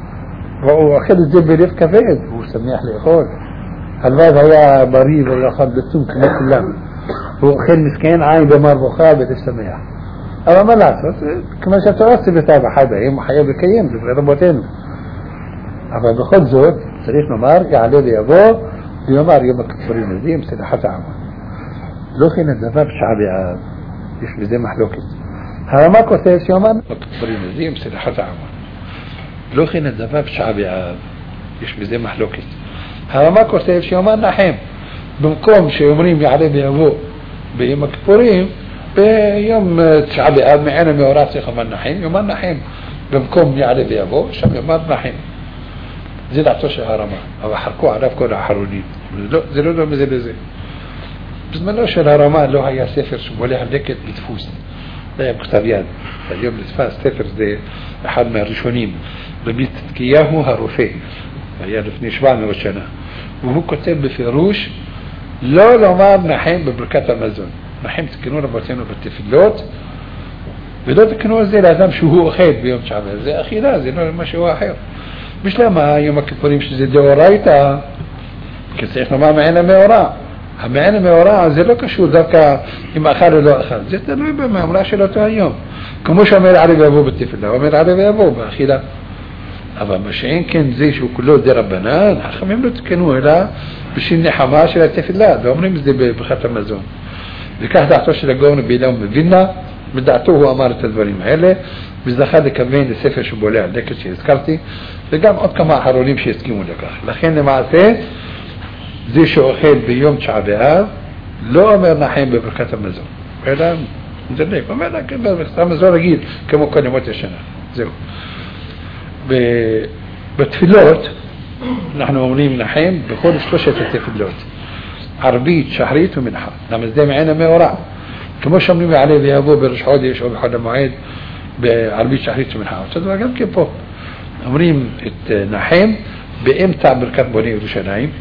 והוא אוכל את זה בלב כבד, והוא שמח לאכול, הלוואי היה בריא ולאכול בצום כמו כולם, הוא אוכל מסכן עין במרבוחה בלב שמח. אבל מה לעשות? כמו שהתורה ציוותה וחי בהם, הוא חייב לקיים, דברי רבותינו. אבל בכל זאת, צריך לומר, יעלה ויבוא, ויאמר יום הכיפורים הזה, עם סליחת העוון. לא כן הדבר בשעה באב, יש בזה מחלוקת. הרמ"א כותב שיאמר יום הכיפורים הזה, עם סליחת העוון. לא כן הדבר בשעה באב, יש בזה מחלוקת. הרמ"א כותב שיאמר נחם, במקום שאומרים יעלה ויבוא ביום הכיפורים, ביום תשעה באב מעין המאורע צריך לומר נחם, יאמר נחם, במקום יעלה ויבוא, שם יאמר נחם. זה דעתו של הרמ"א, אבל חרקו עליו כל האחרונים, זה לא דומה זה לזה. בזמנו של הרמ"א לא היה ספר שמולח לקט בדפוס, לא היה בכתב יד. היום נתפס ספר זה אחד מהראשונים, רבי צדקיהו הרופא, היה לפני שבע מאות שנה, והוא כותב בפירוש לא לומר נחם בברכת המזון. נחם תקנו רבותינו בתפילות, ולא תקנו על זה לאדם שהוא אוכל ביום תשעה באב, זה אכילה, זה לא משהו אחר. בשלמה יום הכיפורים שזה דאורייתא, כי צריך לומר מעין המאורע. המעין המאורע זה לא קשור דווקא אם אכל או לא אכל, זה תלוי במאמרה של אותו היום. כמו שאומר עלי ויבוא בתפילה, אומר עלי ויבוא באכילה. אבל מה שאין כן זה שהוא כולו די רבנן, החכמים לא תקנו אלא בשביל נחמה של התפילה, ואומרים את זה בברכת המזון. וכך דעתו של הגאון בילאו מווילנה, בדעתו הוא אמר את הדברים האלה, וזכה לכוון לספר שבולע לקט שהזכרתי, וגם עוד כמה אחרונים שהסכימו לכך. לכן למעשה, זה שאוכל ביום תשעה באב, לא אומר נחם בברכת המזון. אלא, זה לא, אומר לה, בברכת המזון רגיל, כמו כל ימות השנה. זהו. בתפילות, אנחנו אומרים נחם בכל שלושת התפילות. ערבית, שחרית ומנחה. למה זה מעין המאורע. כמו שאומרים יעלה ויבוא בראש חודש או בחול המועד בערבית, שחרית ומנחה. אותו דבר גם כן פה. אומרים את נחם באמצע ברכת בוני ירושלים,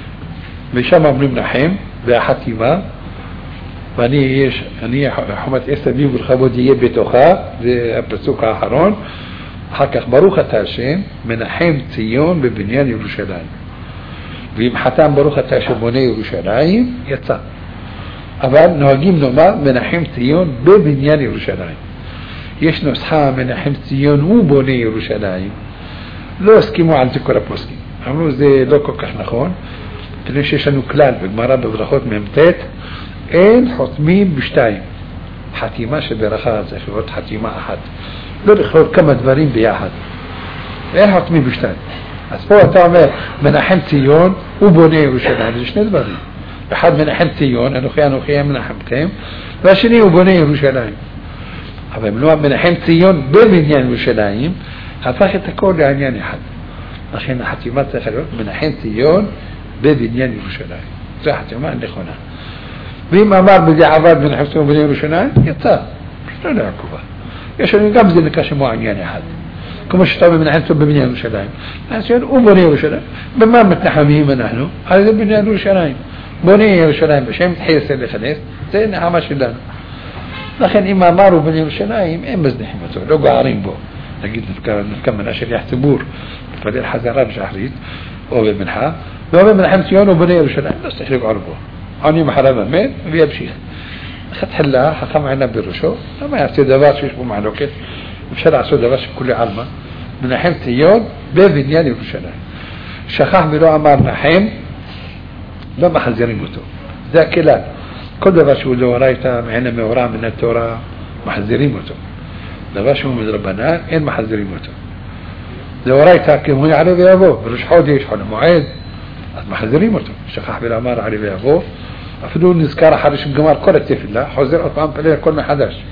ושם אומרים נחם והחתימה, ואני יש, אני חומת עשר בי ולכבוד יהיה בתוכה, זה הפסוק האחרון. אחר כך ברוך אתה השם מנחם ציון בבניין ירושלים, ואם חתם ברוך אתה השם בונה ירושלים יצא. אבל נוהגים לומר מנחם ציון בבניין ירושלים. יש נוסחה מנחם ציון ובונה ירושלים, לא הסכימו על זה כל הפוסקים, אמרו זה לא כל כך נכון, כדי שיש לנו כלל בגמרא בברכות ממתת, אין חותמים בשתיים. חתימה שברכה צריך להיות חתימה אחת, לא לכלול כמה דברים ביחד, אין חותמים בשתיים. אז פה אתה אומר מנחם ציון ובונה ירושלים, זה שני דברים. אחד מנחם ציון, אנוכי אנוכי מנחמכם, והשני הוא בונה ירושלים. אבל אם לא מנחם ציון בבניין ירושלים, הפך את הכל לעניין אחד. לכן החתימה צריכה להיות מנחם ציון בבניין ירושלים. זו החתימה הנכונה. ואם אמר בדיעבד מנחם ציון בבניין ירושלים, יצא. לא לעקובה. יש לנו גם זה נקרא שמו עניין אחד. כמו שאתה מנחם ציון בבניין ירושלים. מנחם ציון ובונה ירושלים. במה מתנחמים אנחנו? על זה בניין ירושלים. בונה ירושלים בשם תחייסר לכנס, זה נחמה שלנו. לכן אם אמרו בני ירושלים, הם מזניחים אותו, לא גוערים בו. נגיד נפקא מנה שליח ציבור, בפדל חזרה בשחרית, או במנחה, לא במנחם ציון ובני ירושלים, לא צריך לגעור בו. עונים אחריו אמן, וימשיך. חתחילה, חכם עיניו בראשו, למה יעשה דבר שיש בו מעלוקת? אפשר לעשות דבר שכולי עלמא, מנחם ציון בבניין ירושלים. שכח ולא אמר נחם, לא מחזירים אותו. זה הכלל. כל דבר שהוא דאורייתא מעין המאורע מן התורה, מחזירים אותו. דבר שהוא מדרבנן, אין מחזירים אותו. דאורייתא כמו יעלה ויבוא, בראש חודש, חול המועד, אז מחזירים אותו. שכח ולא אמר יעלה ויבוא, אפילו נזכר אחרי שגמר כל התפילה, חוזר עוד פעם פלא הכל מחדש.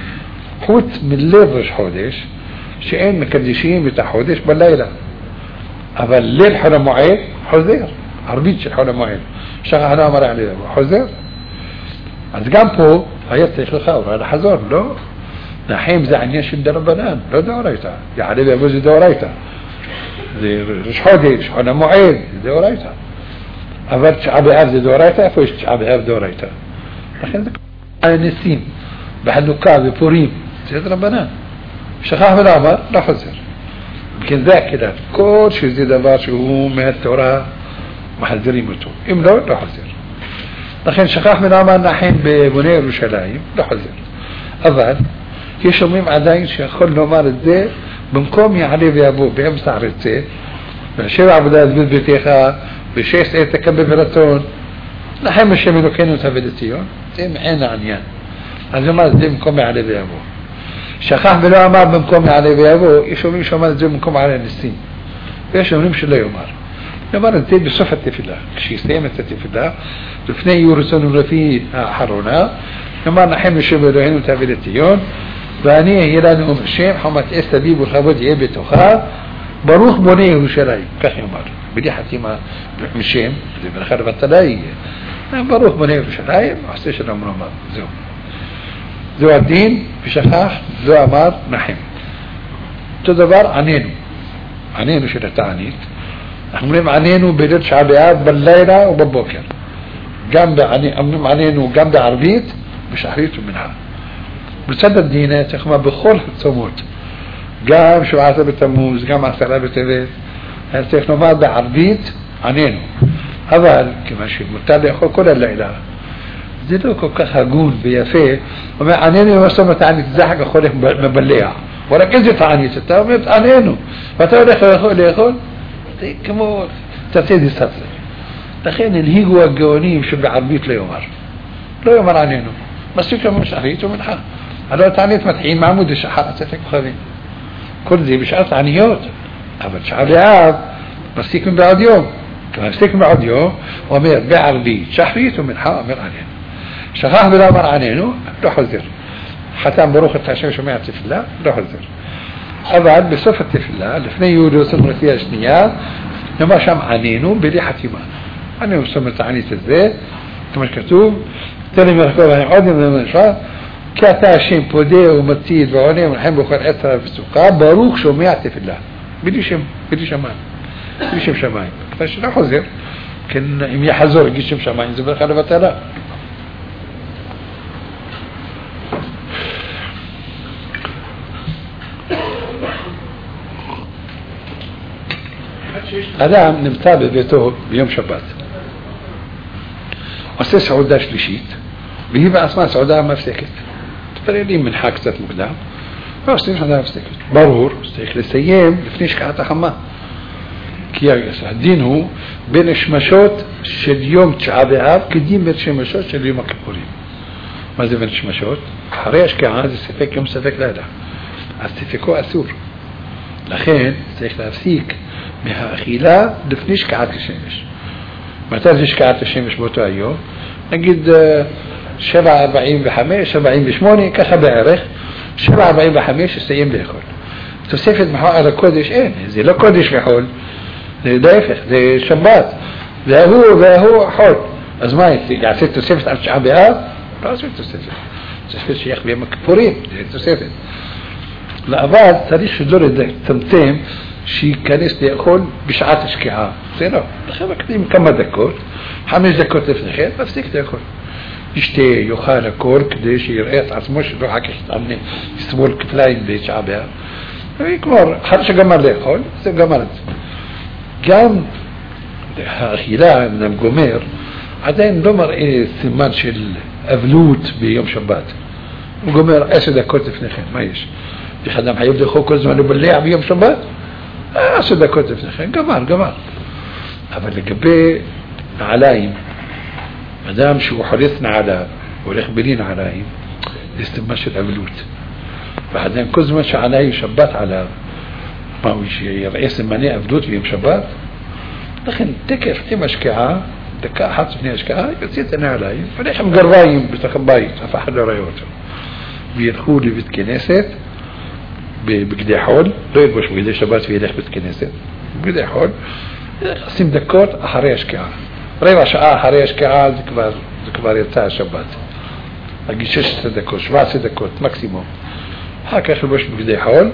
חוץ מלב ראש חודש, שאין מקדשים את החודש בלילה. אבל ליל חול המועד, חוזר. ערבית של חול המועד. שכח לא אמר יעלה ויבוא, חוזר. אז גם פה היה צריך לך אולי לחזור, לא? نحيم זה עניין של דרבנן, לא דאורייתא. יעלה ויבוא זה דאורייתא. זה ראש חודש, חול המועד, זה דאורייתא. אבל תשעה באב זה דאורייתא, איפה יש תשעה באב דאורייתא? לכן זה על הניסים, בחנוכה, בפורים, זה דרבנן. שכח ולא אמר, לא חוזר. כן זה הכלל. כל שזה דבר שהוא מהתורה, מחזירים אותו. אם לא, לא חוזר. לכן שכח ולא אמר נחם בבוני ירושלים, לא חוזר. אבל יש אומרים עדיין שיכול לומר את זה במקום יעלה ויבוא באמצע הרצה, שבע עבודה עזבית ביתך, בשש עת תקבל ברצון, נחם השם אלוקינו תביא לציון, זה מעין העניין. אז הוא אמר את זה במקום יעלה ויבוא. שכח ולא אמר במקום יעלה ויבוא, יש אומרים שאומר את זה במקום יעלה ניסים, ויש אומרים שלא יאמר. יאמר את זה בסוף התפילה, כשיסיים את התפילה, לפני יהיו רצון ולפי האחרונה, יאמר נחם השם אלוהינו תביא לציון, ואני אהיה לנו השם, חומת אס תביב ולכבוד יהיה בתוכה, ברוך בוני ירושלים, כך יאמר, בלי חתימה משם, זה ברכה לבטלה יהיה, ברוך בוני ירושלים, עושה שלום נאמר, זהו. זהו הדין, ושכח, זו אמר נחם. אותו דבר, ענינו, ענינו של התענית, אנחנו אומרים ענינו בליל תשעה באב, בלילה ובבוקר. גם אומרים ענינו גם בערבית, בשחרית ומנחה. בצד הדין, צריך לומר בכל הצומות, גם שבעת בתמוז, גם עשרה בטבת, צריך לומר בערבית ענינו. אבל, כמה שמותר לאכול כל הלילה, זה לא כל כך הגון ויפה. אומר, ענינו ומסור מתענית, זה חג החולך מבלע. ורק איזה תענית, אתה אומר, ענינו. ואתה הולך לאכול, לאכול, זה כמו, תעשה זה ספר. לכן הנהיגו הגאונים שבערבית לא יאמר. לא יאמר ענינו. מספיק כמו שחרית ומנחה. הלוא התענית מתחילים מעמוד השחר עצת הכוכבים. כל זה בשעת עניות. אבל תשעה באב, מספיק מבעוד יום. מספיק מבעוד יום, הוא אומר, בערבית, שחרית ומנחה, אומר ענינו. שכח ולא אמר ענינו, לא חוזר. חתם ברוך את השם שומע תפילה, לא חוזר. אבל בסוף התפילה, לפני יהודי עושים רפייה השנייה, נאמר שם ענינו בלי חתימה. ענינו עושים את הענית הזה, כמו שכתוב, תלם ירקוב הנעוד ומנשרה, כי אתה השם פודה ומציד ועונה ומלחם בכל עשרה וסוכה, ברוך שומע תפילה. בלי שם, בלי שמיים. בלי שם שמיים. אתה שלא חוזר, כן, אם יחזור, יגיד שם שמיים, זה ברכה לבטלה. אדם נמצא בביתו ביום שבת, עושה סעודה שלישית, והיא בעצמה סעודה מפסקת. תפרלים מנחה קצת מוקדם, ועושים סעודה מפסקת. ברור, צריך לסיים לפני שקיעת החמה. כי הדין הוא בין השמשות של יום תשעה באב, כדין בין השמשות של יום הכיפורים. מה זה בין השמשות? אחרי השקיעה זה ספק יום ספק לילה. אז ספקו אסור. לכן צריך להפסיק מהאכילה לפני שקיעת השמש. מתי זה שקיעת השמש באותו היום? נגיד שבע ארבעים וחמש, שבע ארבעים ושמונה, ככה בערך, שבע ארבעים וחמש יסיים לאכול. תוספת מחול על הקודש אין, זה לא קודש וחול, זה להפך, זה שבת, והוא והוא חול. אז מה, יעשה תוספת על תשעה באב? לא עושה תוספת. תוספת שייך ביום הכיפורים, זה תוספת. אבל צריך שלא לצמצם שייכנס לאכול בשעת השקיעה. זה לא. לכן מקדים כמה דקות, חמש דקות לפני כן, מפסיק לאכול. ישתה, יאכל הכל כדי שיראה את עצמו שלא אחר כך יתעמנה, יסבול כפליים בתשעה באב. וכלומר, אחר שגמר לאכול, זה גמר את זה. גם האכילה, אם גומר, עדיין לא מראה סימן של אבלות ביום שבת. הוא גומר עשר דקות לפני כן, מה יש? איך אדם חייב לאכול כל זמן לבלע ביום שבת? עשר דקות לפני כן, גמר, גמר. אבל לגבי נעליים, אדם שהוא חולץ נעליו, הולך בלי נעליים, זה סימן של אבלות. ועדיין כל זמן שעליים שבת עליו, מה הוא שיראה סימני אבלות ביום שבת? לכן תקף עם השקיעה, דקה אחת לפני השקיעה, יוציא את הנעליים, ולך עם גרביים בתוך הבית, אף אחד לא ראה אותו. וילכו לבית כנסת, בגדי חול, לא ילבוש בגדי שבת וילך בית כנסת, בגדי חול, עושים דקות אחרי השקיעה. רבע שעה אחרי השקיעה זה כבר, זה כבר יצא השבת. נגיד שש עשרה דקות, שבע עשרה דקות, מקסימום. هكا خلبش بقدي حول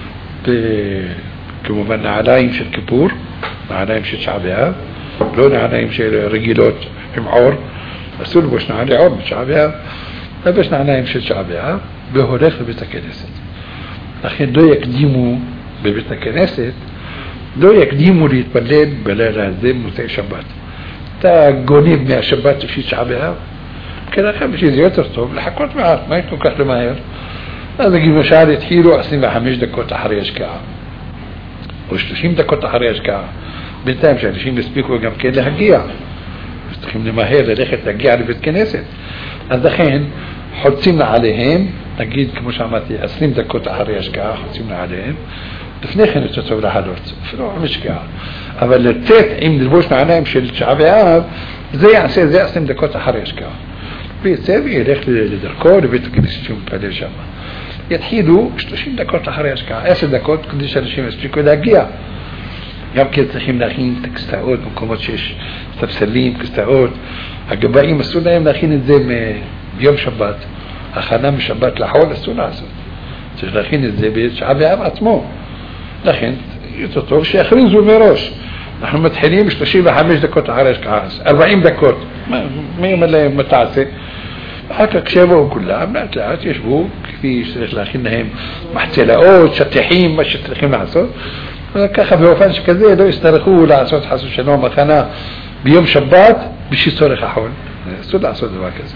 كمان نعلايم شل كبور نعلايم شل شعبها لو نعلايم شل رجيلات معور أسول بوش نعلي عور بشعبها لبش نعلايم شل شعبها بهولك ببيت الكنيسة لكن دو يقدموا ببيت الكنيسة دو يقدموا ليتبلل بلا لازم موسيقى شبات تا قونيب مع شبات في شعبها كده خمس شيء زيادة رطوب لحكوت معك ما يكون كحل ماهر هذا جي مشاعر يتحيلوا أصلي بحمش دكوت حريش كاع وشتشيم دكوت حريش كاع بنتام شالشيم بسبيكوا جم كده هجيع استخيم لماهر لليخت هجيع لبيت كنيسة هذا خين حطينا عليهم أكيد كمش عمتي أصلي دكوت حريش كاع حطينا عليهم تفنيخن التسوي لحالوت فلو مش كاع أما اللي تيت عم دلبوش معناه مش الشعبيات زي عسير زي أصلي دكوت حريش كاع بيتسابي يليخ لدركور بيت كنيسة بلي جامع يتحيدوا شتوشين دكوت أحريش كا أسد دكوت كلش هالشيء مسبيكو داقيا يمكن تخيم داخين تكستاوت مكومات شيش تبسليم كستاوت أجبائي مسؤولة يوم داخين الزي بيوم شبات أخنا من شبات لحول السنة عسد تش داخين الزي بيت شعبي عم عتمو داخين يتطور شيء آخرين زول ميروش نحن متحنين مش تشيل بحمش دكوت أحريش كاس أربعين دكوت ما يوم اللي متعسي هكا كشبه كلها ما تلاقيت يشبهوا في لكنهم محتلاقوت شتحين ما شتحين عصوت كخف يوفانش كذا لو يسترخوا لعصوت حسوا شنو مخنا بيوم شبات بشي صرخ حول سود عصوت وهكذا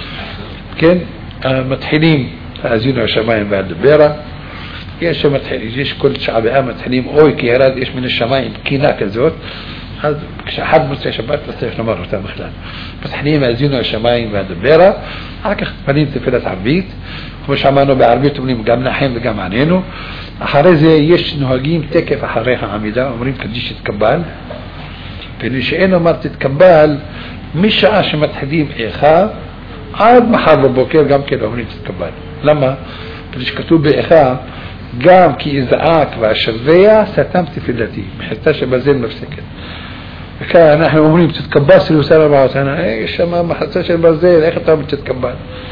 كان متحنين عايزين شمايم بعد البيرة ايش متحنين يجيش كل شعب متحنين اوي كي هراد ايش من الشمايم كينا كزوت هذا حد مستشبات بس مرة تام خلال بس حنيم عايزينه الشمايم بعد البيرة هاك خبرين تفلت عبيت مش عمانو بعربيته مني مجمع حين بجمعنينه أحرزه يش نهاجيم تكف أحريها عميدة عمرين كديش تتكبال بين شيئنا ما تتكبال مش عشان ما تحديم إخاء عاد محل بوكير قام كده عمرين تتكبال لما بديش كتوب بإخاء قام كي إزعاك وعشرية ستمت في التي محتاج بزين نفسك كان نحن عمرين بتتكباس الوسالة أربعة سنة إيش ما ما حتاش البرزيل إيش طب بتتكباس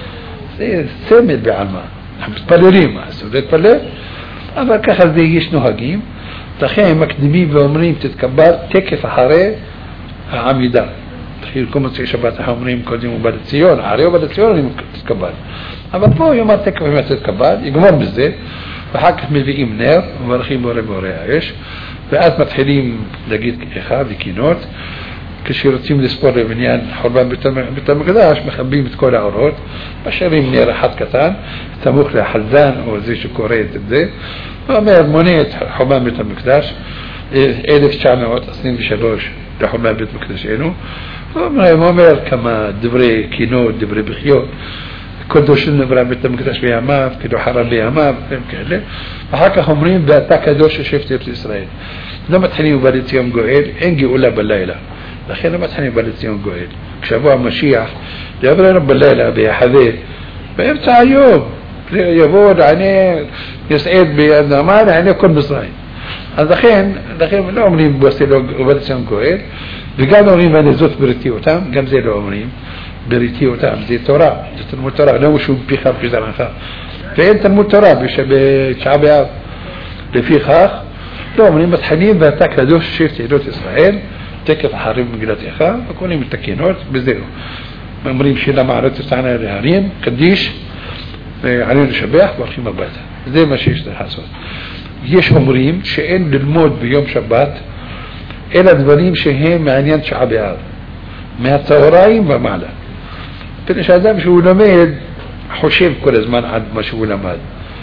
سمت بعلمه نحن بتبلرين ما سودت بلر أما كخل ذي يش نهاجيم تخيل مكدمي بعمرين بتتكباس تكف حري عميدة تخيل كم شبات عمرين كوديم وبلتسيون عريو بلتسيون يمكن تتكباس أما فوق يوم ما تكف ما تتكباس يجمر بالزيت فحكت من بقي منير ومرخيم ورا ورا إيش فأثبت حليم لقيت إخاذ كينوت كشيرتيم السبور بنيان حربان بتم قداش مخبين بتكون عروض بشرين منير حد كتان تموخ لحزان أو زي شكورية تبدي ومير مونيت حربان بتم قداش إلف شعنوات أصلين بشلوش لحربان بتم قداش إنه ومير كما دبري كينوت دبري بخيوت كدوش النبرة بتم قداش بيها ما كدو حرام بيها ما فهم كهله وحكا همرين بأتاك دوش شفت في إسرائيل لما تحني وبالتيوم قويل إنجي أولا بالليلة لكن لما تحني وبالتيوم قويل كشافوها مشيح يابرنا بالليلة بيها حذير بيرتع يوم يبود عني يسعيد بأنمان عني كل مصرين هذا خين دخين لا عمرين بوصلوا وبالتيوم قويل بقالوا عمرين ما نزوت بريتيو تام قام زي عمرين بريتيو تام زي تورا جت المتورا لو شو بيخاف في زرعها فأنت المتورا بشبه شعبها لفي خاخ لو مني متحنين بتاكل دوش شفت دوت إسرائيل تكف حريم من جلات إخاء بكوني متكينات بزيرو مري مشي لما عرفت سعنا الهريم قديش علينا شباح والخيم مبادة زي ما شيش الحسود يش عمريم شئين للموت بيوم شبات إلى دبريم شهين معنيان شعبي هذا ما تصورايم ومعلا بنش هذا مش هو نميد حشيب كل زمان عد مشغول ماد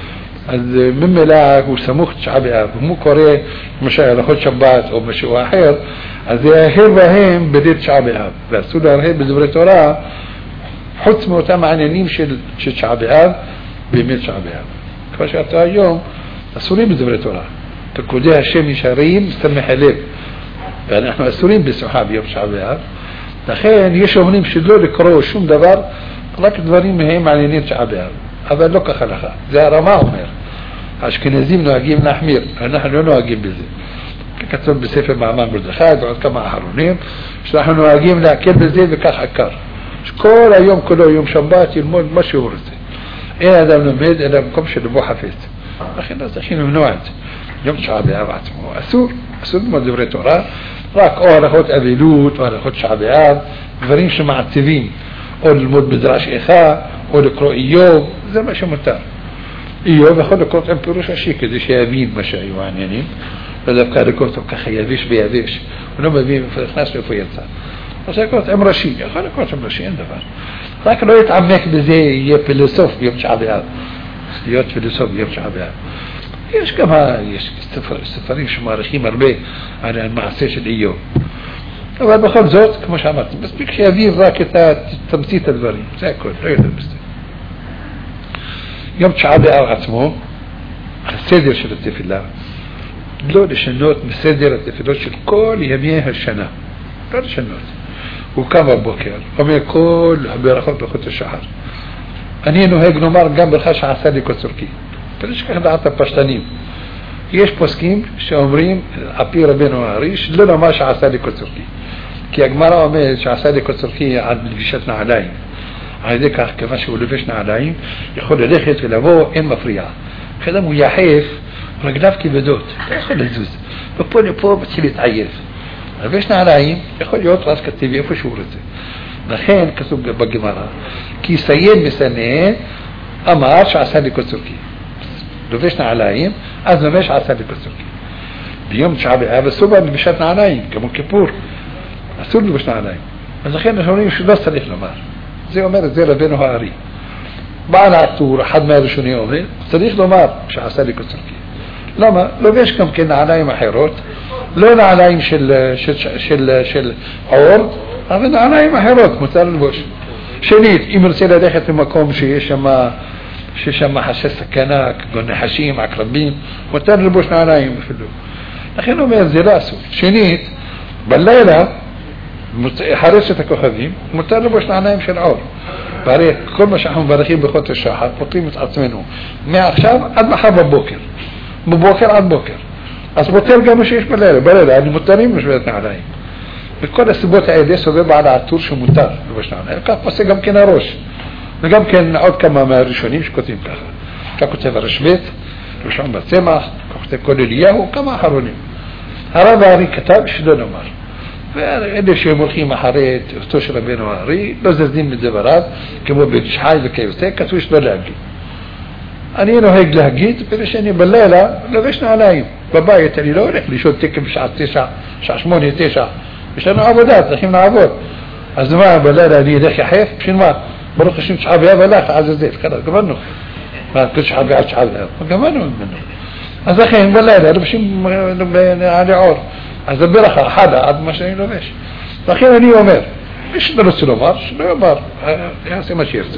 من ملاك وسموخت شعبي مو كوري مش هاخد شبات او مش واحد از هير وهم بديت شعبي اب بس ولا هي بدبرتورا حط مؤتمع عن نمشي شعبي اب بيميل شعبي اب كاش حتى يوم مسؤولين بدبرتورا تكوديها شيء مشارين مستمح عليه يعني احنا مسؤولين بالصحاب يوم شعبي اب تخيل يشوف نمشي دول كرو شو دبر لك دبرين مهم عن نين شعبي اب هذا لك خلقه زي رماهم أشكنازيم نواجيم نحمير نحن نواجيم بزي كتب بسيف معمان بردخاد وعد كما حرونيم نحن نواجيم لا كل بزي بكاخ أكار كل يوم كل يوم شبات المود مشي ورثي ايه هذا المميز اذا بكمش اللي بو حفيظ اخي الناس دخين ممنوعات يوم شعبي اب عتمو اسور اسور ما دبري تورا راك او اخوت ابيلوت ولا اخوت شعبي اب فرينش مع التيفين او المود بدراش اخا او الكرو ايوب زي ما شو متار ايوب اخذ الكرو امبيروش شيء كده شيابين مش ايوان يعني بدأ بكار الكرو كخيابيش بيابيش ونما بين في الناس في ينسى بس الكرو امرشي اخذ الكرو امرشي اندفع لكن لو يتعمق بزي يفلسف يوم شعبي اب يوت فلسف يوم شعبي اب ايش كما ايش استفر استفرين شمارخي مربي على المعسيش الايوب أول بخل زوت كمش عملت بس بيك شيابين راكتا تمسيت البري ساكل غير المستوى يوم شعبي او عتمو السيدر شلتي في الله لو الشنوت مسيدر التفلوش الكل يميها الشنا كل الشنوت وكما بوكر ومي كل بيرخط بخط الشهر انينو هيك نمار جنب الخش عسالي كتركي فليش كده عطا باشتانيم يش بوسكيم شامريم ابير بينو عريش لنا ماش عسالي كتركي كي اجمرا ماش عسالي كتركي عند جيشتنا علي هذيك كماش ولفشنا علي ياخذ لخيت في لابو اما فريعه خدمه يحيف رجلاف كي بدوت ياخذ الزوز بقول بو بتشيل تعيف لفشنا علي ياخذ يوت راس كتيبي في شورته دخين كسب بجمرا كي سيين مسنه اماش عسالي كتركي لفشنا علي از ماش عسالي كتركي اليوم شعبي هذا السبب اللي مشاتنا علي كم كبور السبب اللي مشنا علي اذا خينا شوني شو بس اللي نمار زي عمر زي ربنا هاري بعد عطور حد ما يرشوني يومين صديق نمار مش عسالي كتركي لما لو بيش كم كنا علي محيروت لون علي شل شل شل شل عورد هذا علي محيروت مثال البوش شنيت إمرسيلة دخلت في مكان شيء شما شيء شما حشي سكناك قلنا حشيم عقربين مثال البوش علي مفلو لكنه ما ينزل راسه شنيت بالليلة حارستك وخذيم مثال البوش علي مش العور باريك كل ما شحهم بارخين بخوت الشاحة وقيمة أطمنه ما أخشاب عد ما حاب بوكر ببوكر عد بوكر أصبتير قام مش إيش بالليلة بالليلة يعني متانين مش بيتنا علي الكل السبوت عيدي سوى بعد عطور شو متار بوش علي كاف بس قام كنا روش قام كنا نعود كما ما رشونيش كتيم كذا كنت فرش بيت روش عم بسمع كنت كل الياهو كما حروني هذا باري كتاب شدو نمر فعندي شيء ملخي محريت تشرب بينه واري لازم من الدبرات كمو بيش حاجة كيف تك كتوش بلاقي أنا إنه هيك لهجيت بريشني بالليلة لبشنا عليهم بابايا تاني لو رحلي شو تك مش على تسعة مش على ثمانية تسعة مش أنا عبودات الحين من عبود الزمان بالليلة دي دخي حيف شنو ما بروح شنو شعبي هذا لا عزيز خلاص قبلنا ما كل شعبي على شعبي قبلنا منه هذا خين بالليلة بشي على عور هذا برخة حدا عاد ما شيء له ليش لكن أنا يومير إيش درس له مار شنو يومر يا سي ما شيرت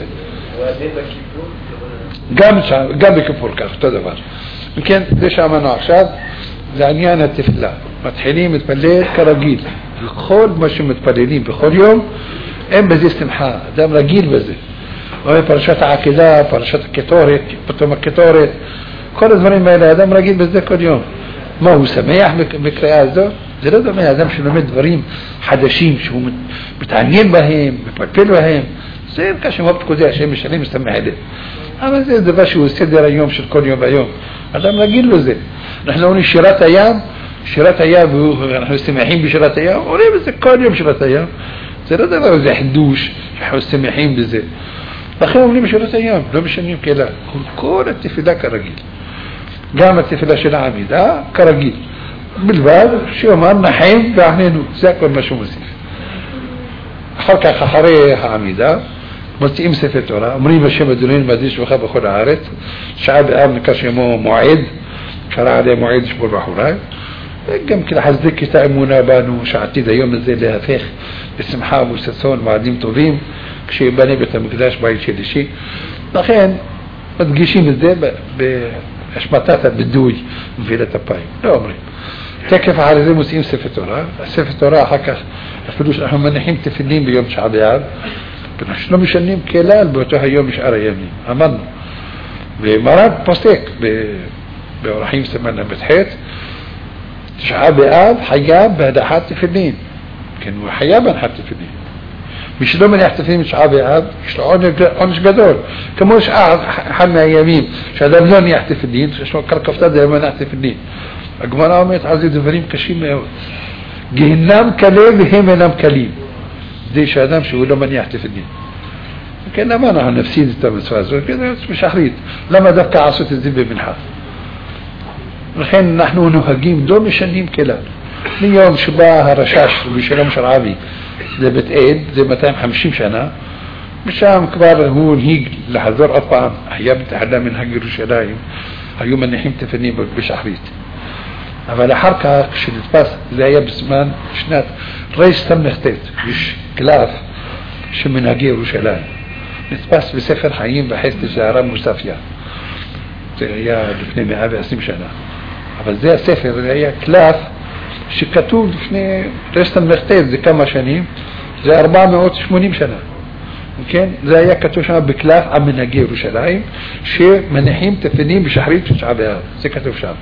قام قام بكفور كاخت هذا بار يمكن ليش عملنا عشان زانيانا تفلا متحلين متبلل كرجيل الخول مش متبللين بخول يوم ام بزي استمحاء دام رجيل بزي وهي برشات عقيدة برشات كتورة بتوم كتورة كل زمان ما إلى دام رجيل بزي كل يوم ما هو سميح بكرياز ده زلده ما يعلم شنو مد فريم حداشيم شو بتعنين بهم ببلبل بهم زي كاش ما بتكوزي شيء مش عليه مستمع له اما زي ده باش يستدر يوم شل كل يوم بيوم هذا ملاقين له زي نحن هون شرات ايام شرات ايام نحن مستمعين بشرات ايام وليه بس كل يوم شرات ايام زلده ما زي حدوش نحن مستمعين بزي اخيرا ليه شرات ايام لو مش يوم كده كل التفلا كرجيل قامت التفلا شل عميده كرجيل بالباب شو ما نحيم بعدين زاكل ما شو مسيف حركة خحرية عميدة ملتئم سفتورة أمري مشي مدنين ما ديش بخاب أخذ عارت شعب آمن كشمو معيد شرع عليه معيد شبور بحوراي قام كده حزدك كتائمونا بانو شعتي دا يوم الزي لها فيخ اسم حاب وستسون معديم طوبيم كشي باني بتمقداش باي شي لشي لخين ما تقيشين الزي بأشماتاتا بالدوي مفيدة باي لا أمري تكف على زي مسيم سفتورة السفتورة حكا الفلوس احنا منحين تفلين بيوم شعبيان شنو مش النيم كلال بوتوها يوم مش أرى يمين عملنا بمرات بوستيك برحيم سمنا بتحيت شعبيان حياب بهدا حتى تفلين كانوا حيابا حتى تفلين مش لو من يحتفلين مش عابي عاب مش عونش قدول كموش حنا يمين شادم لون يحتفلين شو كركفتاد دائما يحتفلين أجمل عامت عزيز فريم كشيم جهنم كليم هم نام كليم دي شادم شو لو من يحتفلين كنا ما نحن نفسين تمسفاز كده مش حريد لما دفك عصوت الزبة من حال الحين نحن نهاجم دول مشانين كلا اليوم شباه رشاش بيشيلهم شرعبي زي بتقيد زي مئتين وخمسين سنة مش عام كبار هو هيك لحذر أطعم أحياء بتحدى من هجر وشلايم هيوم النحيم تفني بشحريت أما حركة شدت باس اللي هي بزمان شنات رئيس تم نختيت مش كلاف شو من هجر وشلايم نتباس بسفر حيين بحيث تجارة مسافية هي الاثنين أبي أسيم سنة أما زي السفر اللي هي كلاف شكتوب فني رسم مختلف زي كم شنين زي أربعمائة وثمانين سنة ممكن زي كتوشنا بكلاف عم نجيب وشلايم شيء منحيم تفنين بشحريت شعبها زي كتوب شعب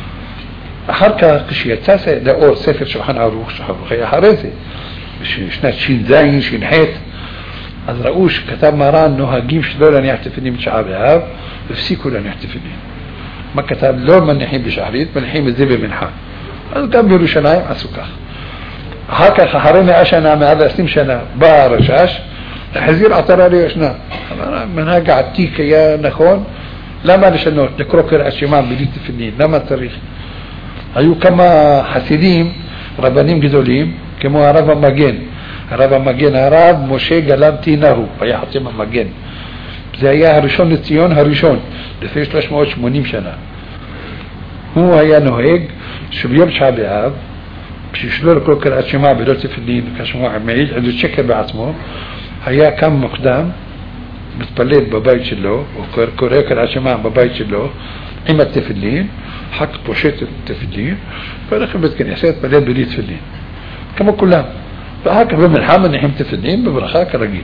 حركة قشية تاسع ده أول سفر شحن عروق شحن خيا حرزي مش شنات شين زين شين حيت أزرقوش كتاب مران إنه هجيم شلون يحتفلين بشعبها بفسيكوا لن يحتفلين ما كتاب لون منحيم بشحريت منحيم الزبي من حال كان بيروشلايم أسوكا هكا خحرنا عشان نعمل هذا سنين شنا بارشاش حزير عطراري عشنا من هاقع عتيك يا نخون لما نشنوت نكروكر أشيمان بليت في النين لما التاريخ أيو كما حسيدين ربانيم جدوليم كما ربا مجين ربا مجين هراب موشي قلام تينارو ويا حطيما مجين زي هرشون التيون هرشون لفيش لش موش منيم شنا هو هيا نهيج شو بيمشي بعاب بيشلو كل كل أشياء بدرت في الدين كشموع معيد عنده شكل بعثمه هيا كم مقدام بتبلد ببايت له وكوريك الأشياء ببايت له قيمة تفلين حق بوشيت التفلين فلكن بتكن إحساس بلد بريد تفلين كما كلهم فهاك بمن حامل نحم تفلين ببرخاك رجيم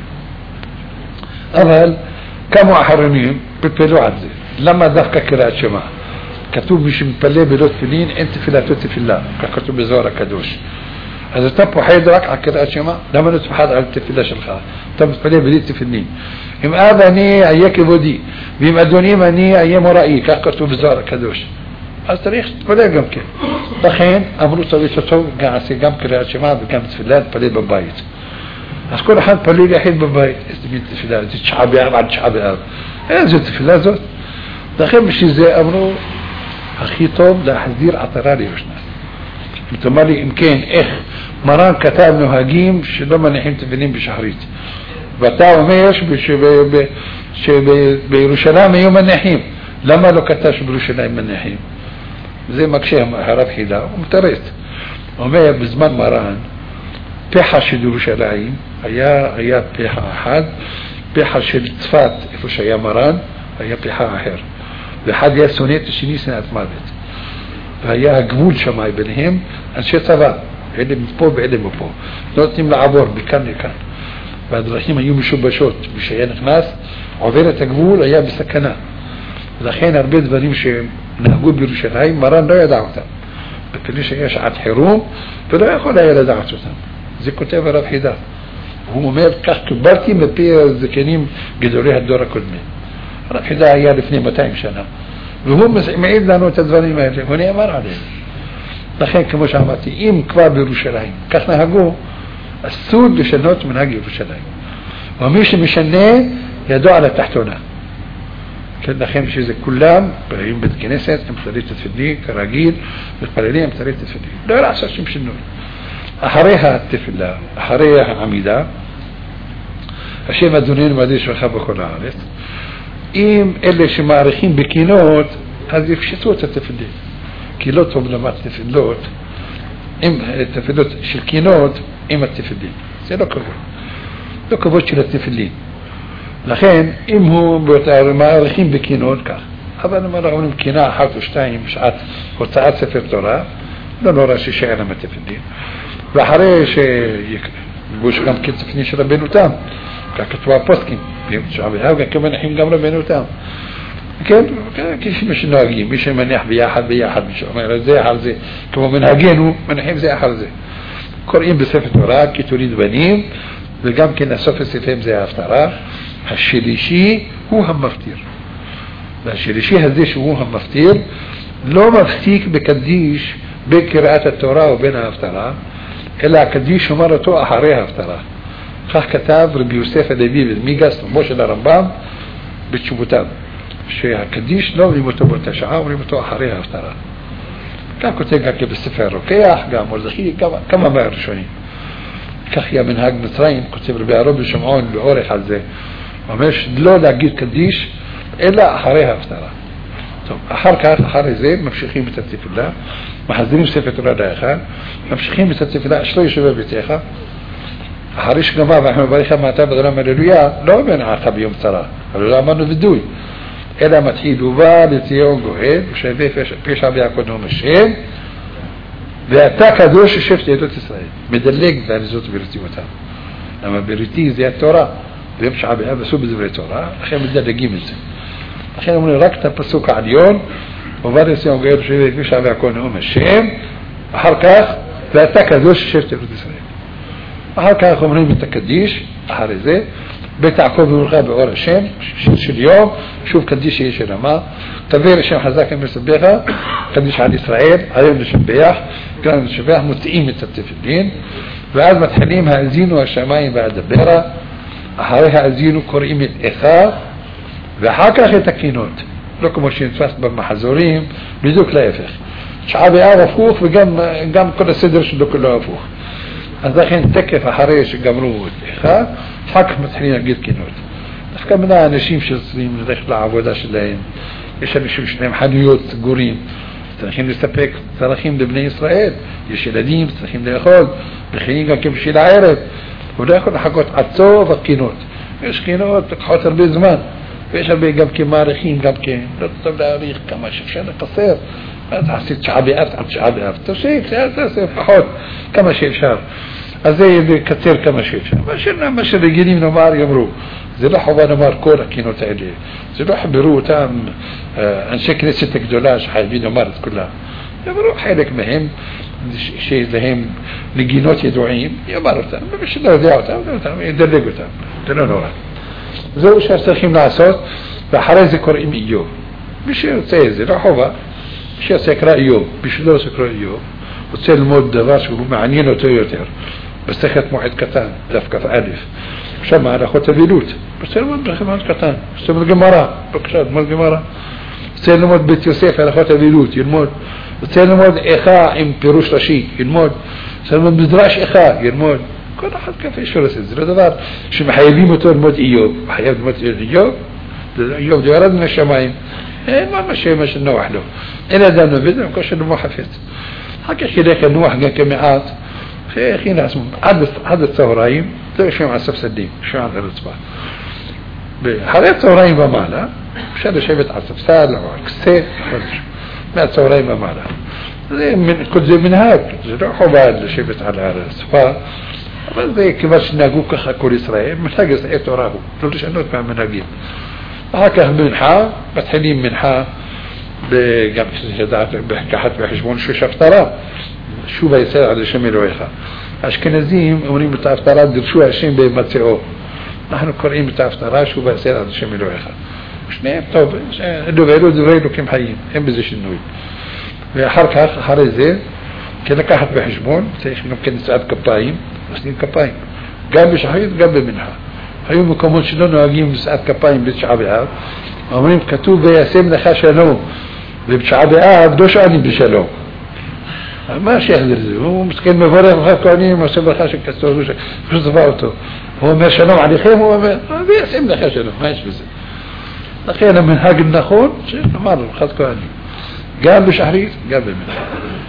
أول كم أحرنين بتبلو عزيز لما دفك كلا أشياء كتب مش مبليه بلوت فلين انت فلا توت في الله كتب بزورة كدوش هذا تبو حيدرك على كده أشياء لما نتفحاد على التفلاش الخاء تم مبليه بليت فلين هم هذا ني أيك بودي بيم أدوني مني أيام رأيي كتب بزورة كدوش هذا تاريخ مبليه جم كده دخين أمرو طويل تطو قاعد جم كده أشياء بكم تفلات مبليه ببايت بس كل حد مبليه يحيد ببايت اسمه تفلات شعبي بعد شعبي أب هذا تفلات زود دخين مش زي أمرو أخيطهم لا حذير عطراري وشنا متمالي إمكان إخ مران كتاب نهاجيم شلما نحيم تفنين بشحريت بتاعه ميش بش ب ب بيروشلام يوم النحيم لما لو كتاش بيروشلام النحيم زي ما كشيهم هرب حدا ومتريت وما بزمان مران بيحة شدروشلام هيا هيا بيحة أحد بيحة شد صفات إفوش هيا مران هيا بيحة أحير لحد يا سونيت الشيني سنة مالت فهي قبول شماي بينهم أنشي طبعا علم بو بعلم بو نوتيم لعبور بكان كان بعد رحيم يوم شو بشوت بشيان ناس عبيرة تقبول أيام بسكنة لحين أربيت بريم شيء نقول بيروشلاي مران لا يدعوتها بتليش إيش عاد حروم فلا يأخذ أي دعوتها زي كتاب رب حدا هو مال كحت بارتي مبيه ذكريم قدروا الدورة كلمة رب حدا هي الاثنين متاعم سنة وهم معيد لأنه تدفني ما يجي هنا مر عليه لحين كمش عمتي إم كبار بيروشلاي كحنا هجو السود لشنوت من هجي بيروشلاي ومش مشناه يدعو على تحتنا كنا خيم شيء زي كلام بريم بالكنيسة امتليت تفدي كراجيل بالقليلية امتليت تفدي لا لا أساس مش النور أحريها التفلة أحريها عميدة الشيء ما دونين ما ديش وخبا كل عارف إيم اللي شو معرخين بكينوت هذه في شتوت التفدي كيلوتهم لما تفلوت إم التفلوت شلكينوت إم التفدي زي لو كبر لو كبر شل التفلين لكن إم هو معرخين بكينوت كا هذا ما رغم الكيناء حاط وشتاين مش عاد وساعات سفر ترى لا نورا شيء شيء أنا ما تفدين بحريش بوش كم كنت فينيش ربنا تام ككتوا بوسكين بيمشوا عليها وكمان الحين قبل ربنا تام كان كيف مش ناقي مش منيح بيا حد بيا حد مش ما زي حال زي كم من هاجينه من الحين زي حال زي قرئين بسفة وراك تريد بنيم וגם כן הסוף הספים זה ההפטרה. השלישי הוא המפטיר, והשלישי הזה שהוא המפטיר לא מפסיק בקדיש בקריאת התורה ובין ההפטרה, אלא הקדיש אומר אותו אחרי ההפטרה. כך כתב רבי יוסף הלוי במיגס, רבו של הרמב"ם, בתשובותיו, שהקדיש לא אומרים אותו באותה שעה, אומרים אותו אחרי ההפטרה. כך כותב גם בספר רוקח, גם מרזכי, כמה מהראשונים. כך יהיה מנהג מצרים, כותב רבי הרב שמעון באורך על זה, אומר שלא להגיד קדיש אלא אחרי ההפטרה. טוב, אחר כך, אחרי זה, ממשיכים את התפילה, מחזירים ספר תורה לאחד, ממשיכים את התפילה, אשרי יושבי ביתך, אחרי שגמר ואנחנו מברך מעתה בדולם הללויה, לא מנעך ביום צרה, אבל לא אמרנו וידוי, אלא מתחיל ובא לציון גואל, ושווה פשע ויעקב נאום השם, ואתה קדוש ששבתי עדות ישראל, מדלג באריזות בריתי אותם. למה בריתי זה התורה, ויום שעה באב עשו בדברי תורה, לכן מדלגים את זה. לכן אומרים רק את הפסוק העליון, ובא לציון גואל, ושווה פשע ויעקב נאום השם, אחר כך, ואתה קדוש ששבתי עדות ישראל. אחר כך אומרים את הקדיש, אחרי זה, בית יעקב וברכה באור השם, של, של יום, שוב קדיש שיש רמה, תביא לשם חזק ומסבך, קדיש על ישראל, היום לשבח, כאן לשבח, מוציאים את התפילין, ואז מתחילים האזינו השמיים והדברה, אחרי האזינו קוראים את איכה, ואחר כך את הקינות, לא כמו שנתפס במחזורים, בדיוק להפך. שעה באב הפוך, וגם גם כל הסדר שלו כולו הפוך. אז לכן תקף אחרי שגמרו את איכה, אחר כך מתחילים להגיד קינות. דווקא מן האנשים שצריכים ללכת לעבודה שלהם, יש אנשים שלהם חנויות סגורים, צריכים לספק צרכים לבני ישראל, יש ילדים, צריכים לאכול, מכינים גם בשביל הערב, הוא לא יכול לחכות עד סוף הקינות. יש קינות, לקחות הרבה זמן, ויש הרבה גם כמעריכים, גם כן, לא טוב להעריך כמה שאפשר לקצר, אז עשית שעה באב עד שעה באב, תוסיף, תעשה פחות, כמה שאפשר. אז זה יקצר כמה שאפשר. מה שרגילים נאמר יאמרו, זה לא חובה נאמר כל הקינות האלה, זה לא חברו אותם אנשי כנסת הגדולה שחייבים נאמר את כולם. יאמרו חלק מהם שיש להם נגינות ידועים, יאמר אותם, ומי שלא יודע אותם, ידלג אותם, זה לא נורא. זהו שצריכים לעשות, ואחרי זה קוראים איוב. מי שיוצא זה לא חובה, מי שיוצא קרא איוב, מי שלא יוצא קרא איוב, רוצה ללמוד דבר שהוא מעניין אותו יותר, בסכת מועד קטן, דף כף א', שם הלכות אבילות, רוצה ללמוד בסכת מועד קטן, רוצה ללמוד גמרא, בבקשה, ללמוד גמרא, רוצה ללמוד בית יוסף, הלכות אבילות, ילמוד, רוצה ללמוד איכה עם פירוש ראשי, ילמוד, רוצה ללמוד מדרש איכה, ילמוד, כל אחד כפה שורס את זה, זה לא דבר שמחייבים אותו ללמוד איוב, מחייב ללמוד איוב, איוב זה ירד מן השמיים, אין מה מה שנוח לו, אין אדם נובד, אני קושר למה חפץ. אחר כך ילך לנוח גם כמעט, הכין לעצמו, עד הצהריים, זה יושבים על ספסלים, יושבים על הרצפה. אחרי הצהריים ומעלה, אפשר לשבת על ספסל או על כסא, מהצהריים ומעלה. כל זה מנהג, זה לא חובה לשבת על הרצפה, אבל זה כיוון שנהגו ככה כל ישראל, מנהג ישראל תורה הוא, לא לשנות מהמנהגים. אחר כך מנחה, מתחילים מנחה, גם כחת בחשבון שיש הפטרה, שוב הישראל עד השם אלוהיך. האשכנזים אומרים את ההפטרה, דרשו השם במצאו. אנחנו קוראים את ההפטרה, שוב הישראל עד השם אלוהיך. שניהם טוב, אלו ואלו דברי אלוקים חיים, אין בזה שינוי. ואחר כך, אחרי זה, כלקחת בחשבון, צריך גם כן נצעד כפיים, נשאים כפיים, גם בשחרית, גם במנחה. היו מקומות שלא נוהגים נצעד כפיים בתשעה באב, אומרים, כתוב ויעשם לך שלום, ובתשעה באב לא שואלים בשלום. מה שיחזר זה? הוא מסתכל מברך לך כהנים, עושה ברכה של כסתור, הוא שצפה אותו. הוא אומר שלום עליכם, הוא אומר, ויעשם לך שלום, מה יש בזה? לכן המנהג הנכון, שאמר לו, חד כהנים. גם בשחרית, גם במנחה.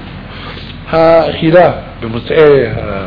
האכילה במוצאי,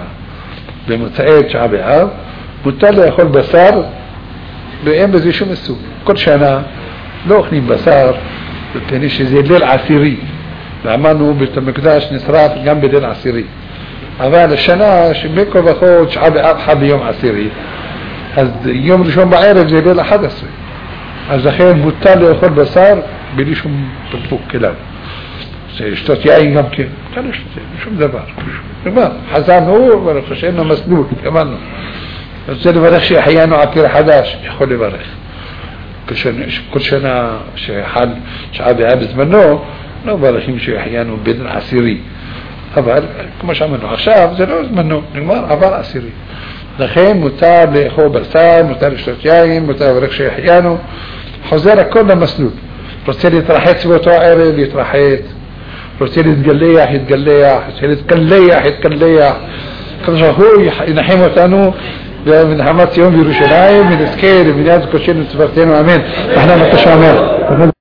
במוצאי תשעה באב, מותר לאכול בשר, ואין בזה שום מסוג. כל שנה לא אוכלים בשר, בפני שזה ליל עשירי. ואמרנו בית המקדש נשרף גם בליל עשירי. אבל השנה שבכל וכל תשעה באב חל ביום עשירי, אז יום ראשון בערב זה ליל אחד עשרה. אז לכן מותר לאכול בשר בלי שום פקפוק כלל. שתות יין גם כן, כאן יש שום דבר. נגמר, חזרנו, ואנחנו שאין לו מסלול, אמרנו. רוצה לברך שהחיינו עתיר חדש, יכול לברך. כל שנה שחל שעד היה בזמנו, לא מברכים שהחיינו בדין עשירי. אבל כמו שאמרנו עכשיו, זה לא זמנו, נגמר עבר עשירי. לכן מותר לאכול בשר, מותר לשתות יין, מותר לברך שהחיינו, חוזר הכל למסלול. רוצה להתרחץ באותו ערב, להתרחץ. רוצה להתגלח, להתגלח, רוצה להתקלח, להתקלח. כדי שהוא ינחם אותנו בנחמת ציון בירושלים, ונזכה למדינת קודשנו וצוותנו, אמן. אנחנו נתשע אמן.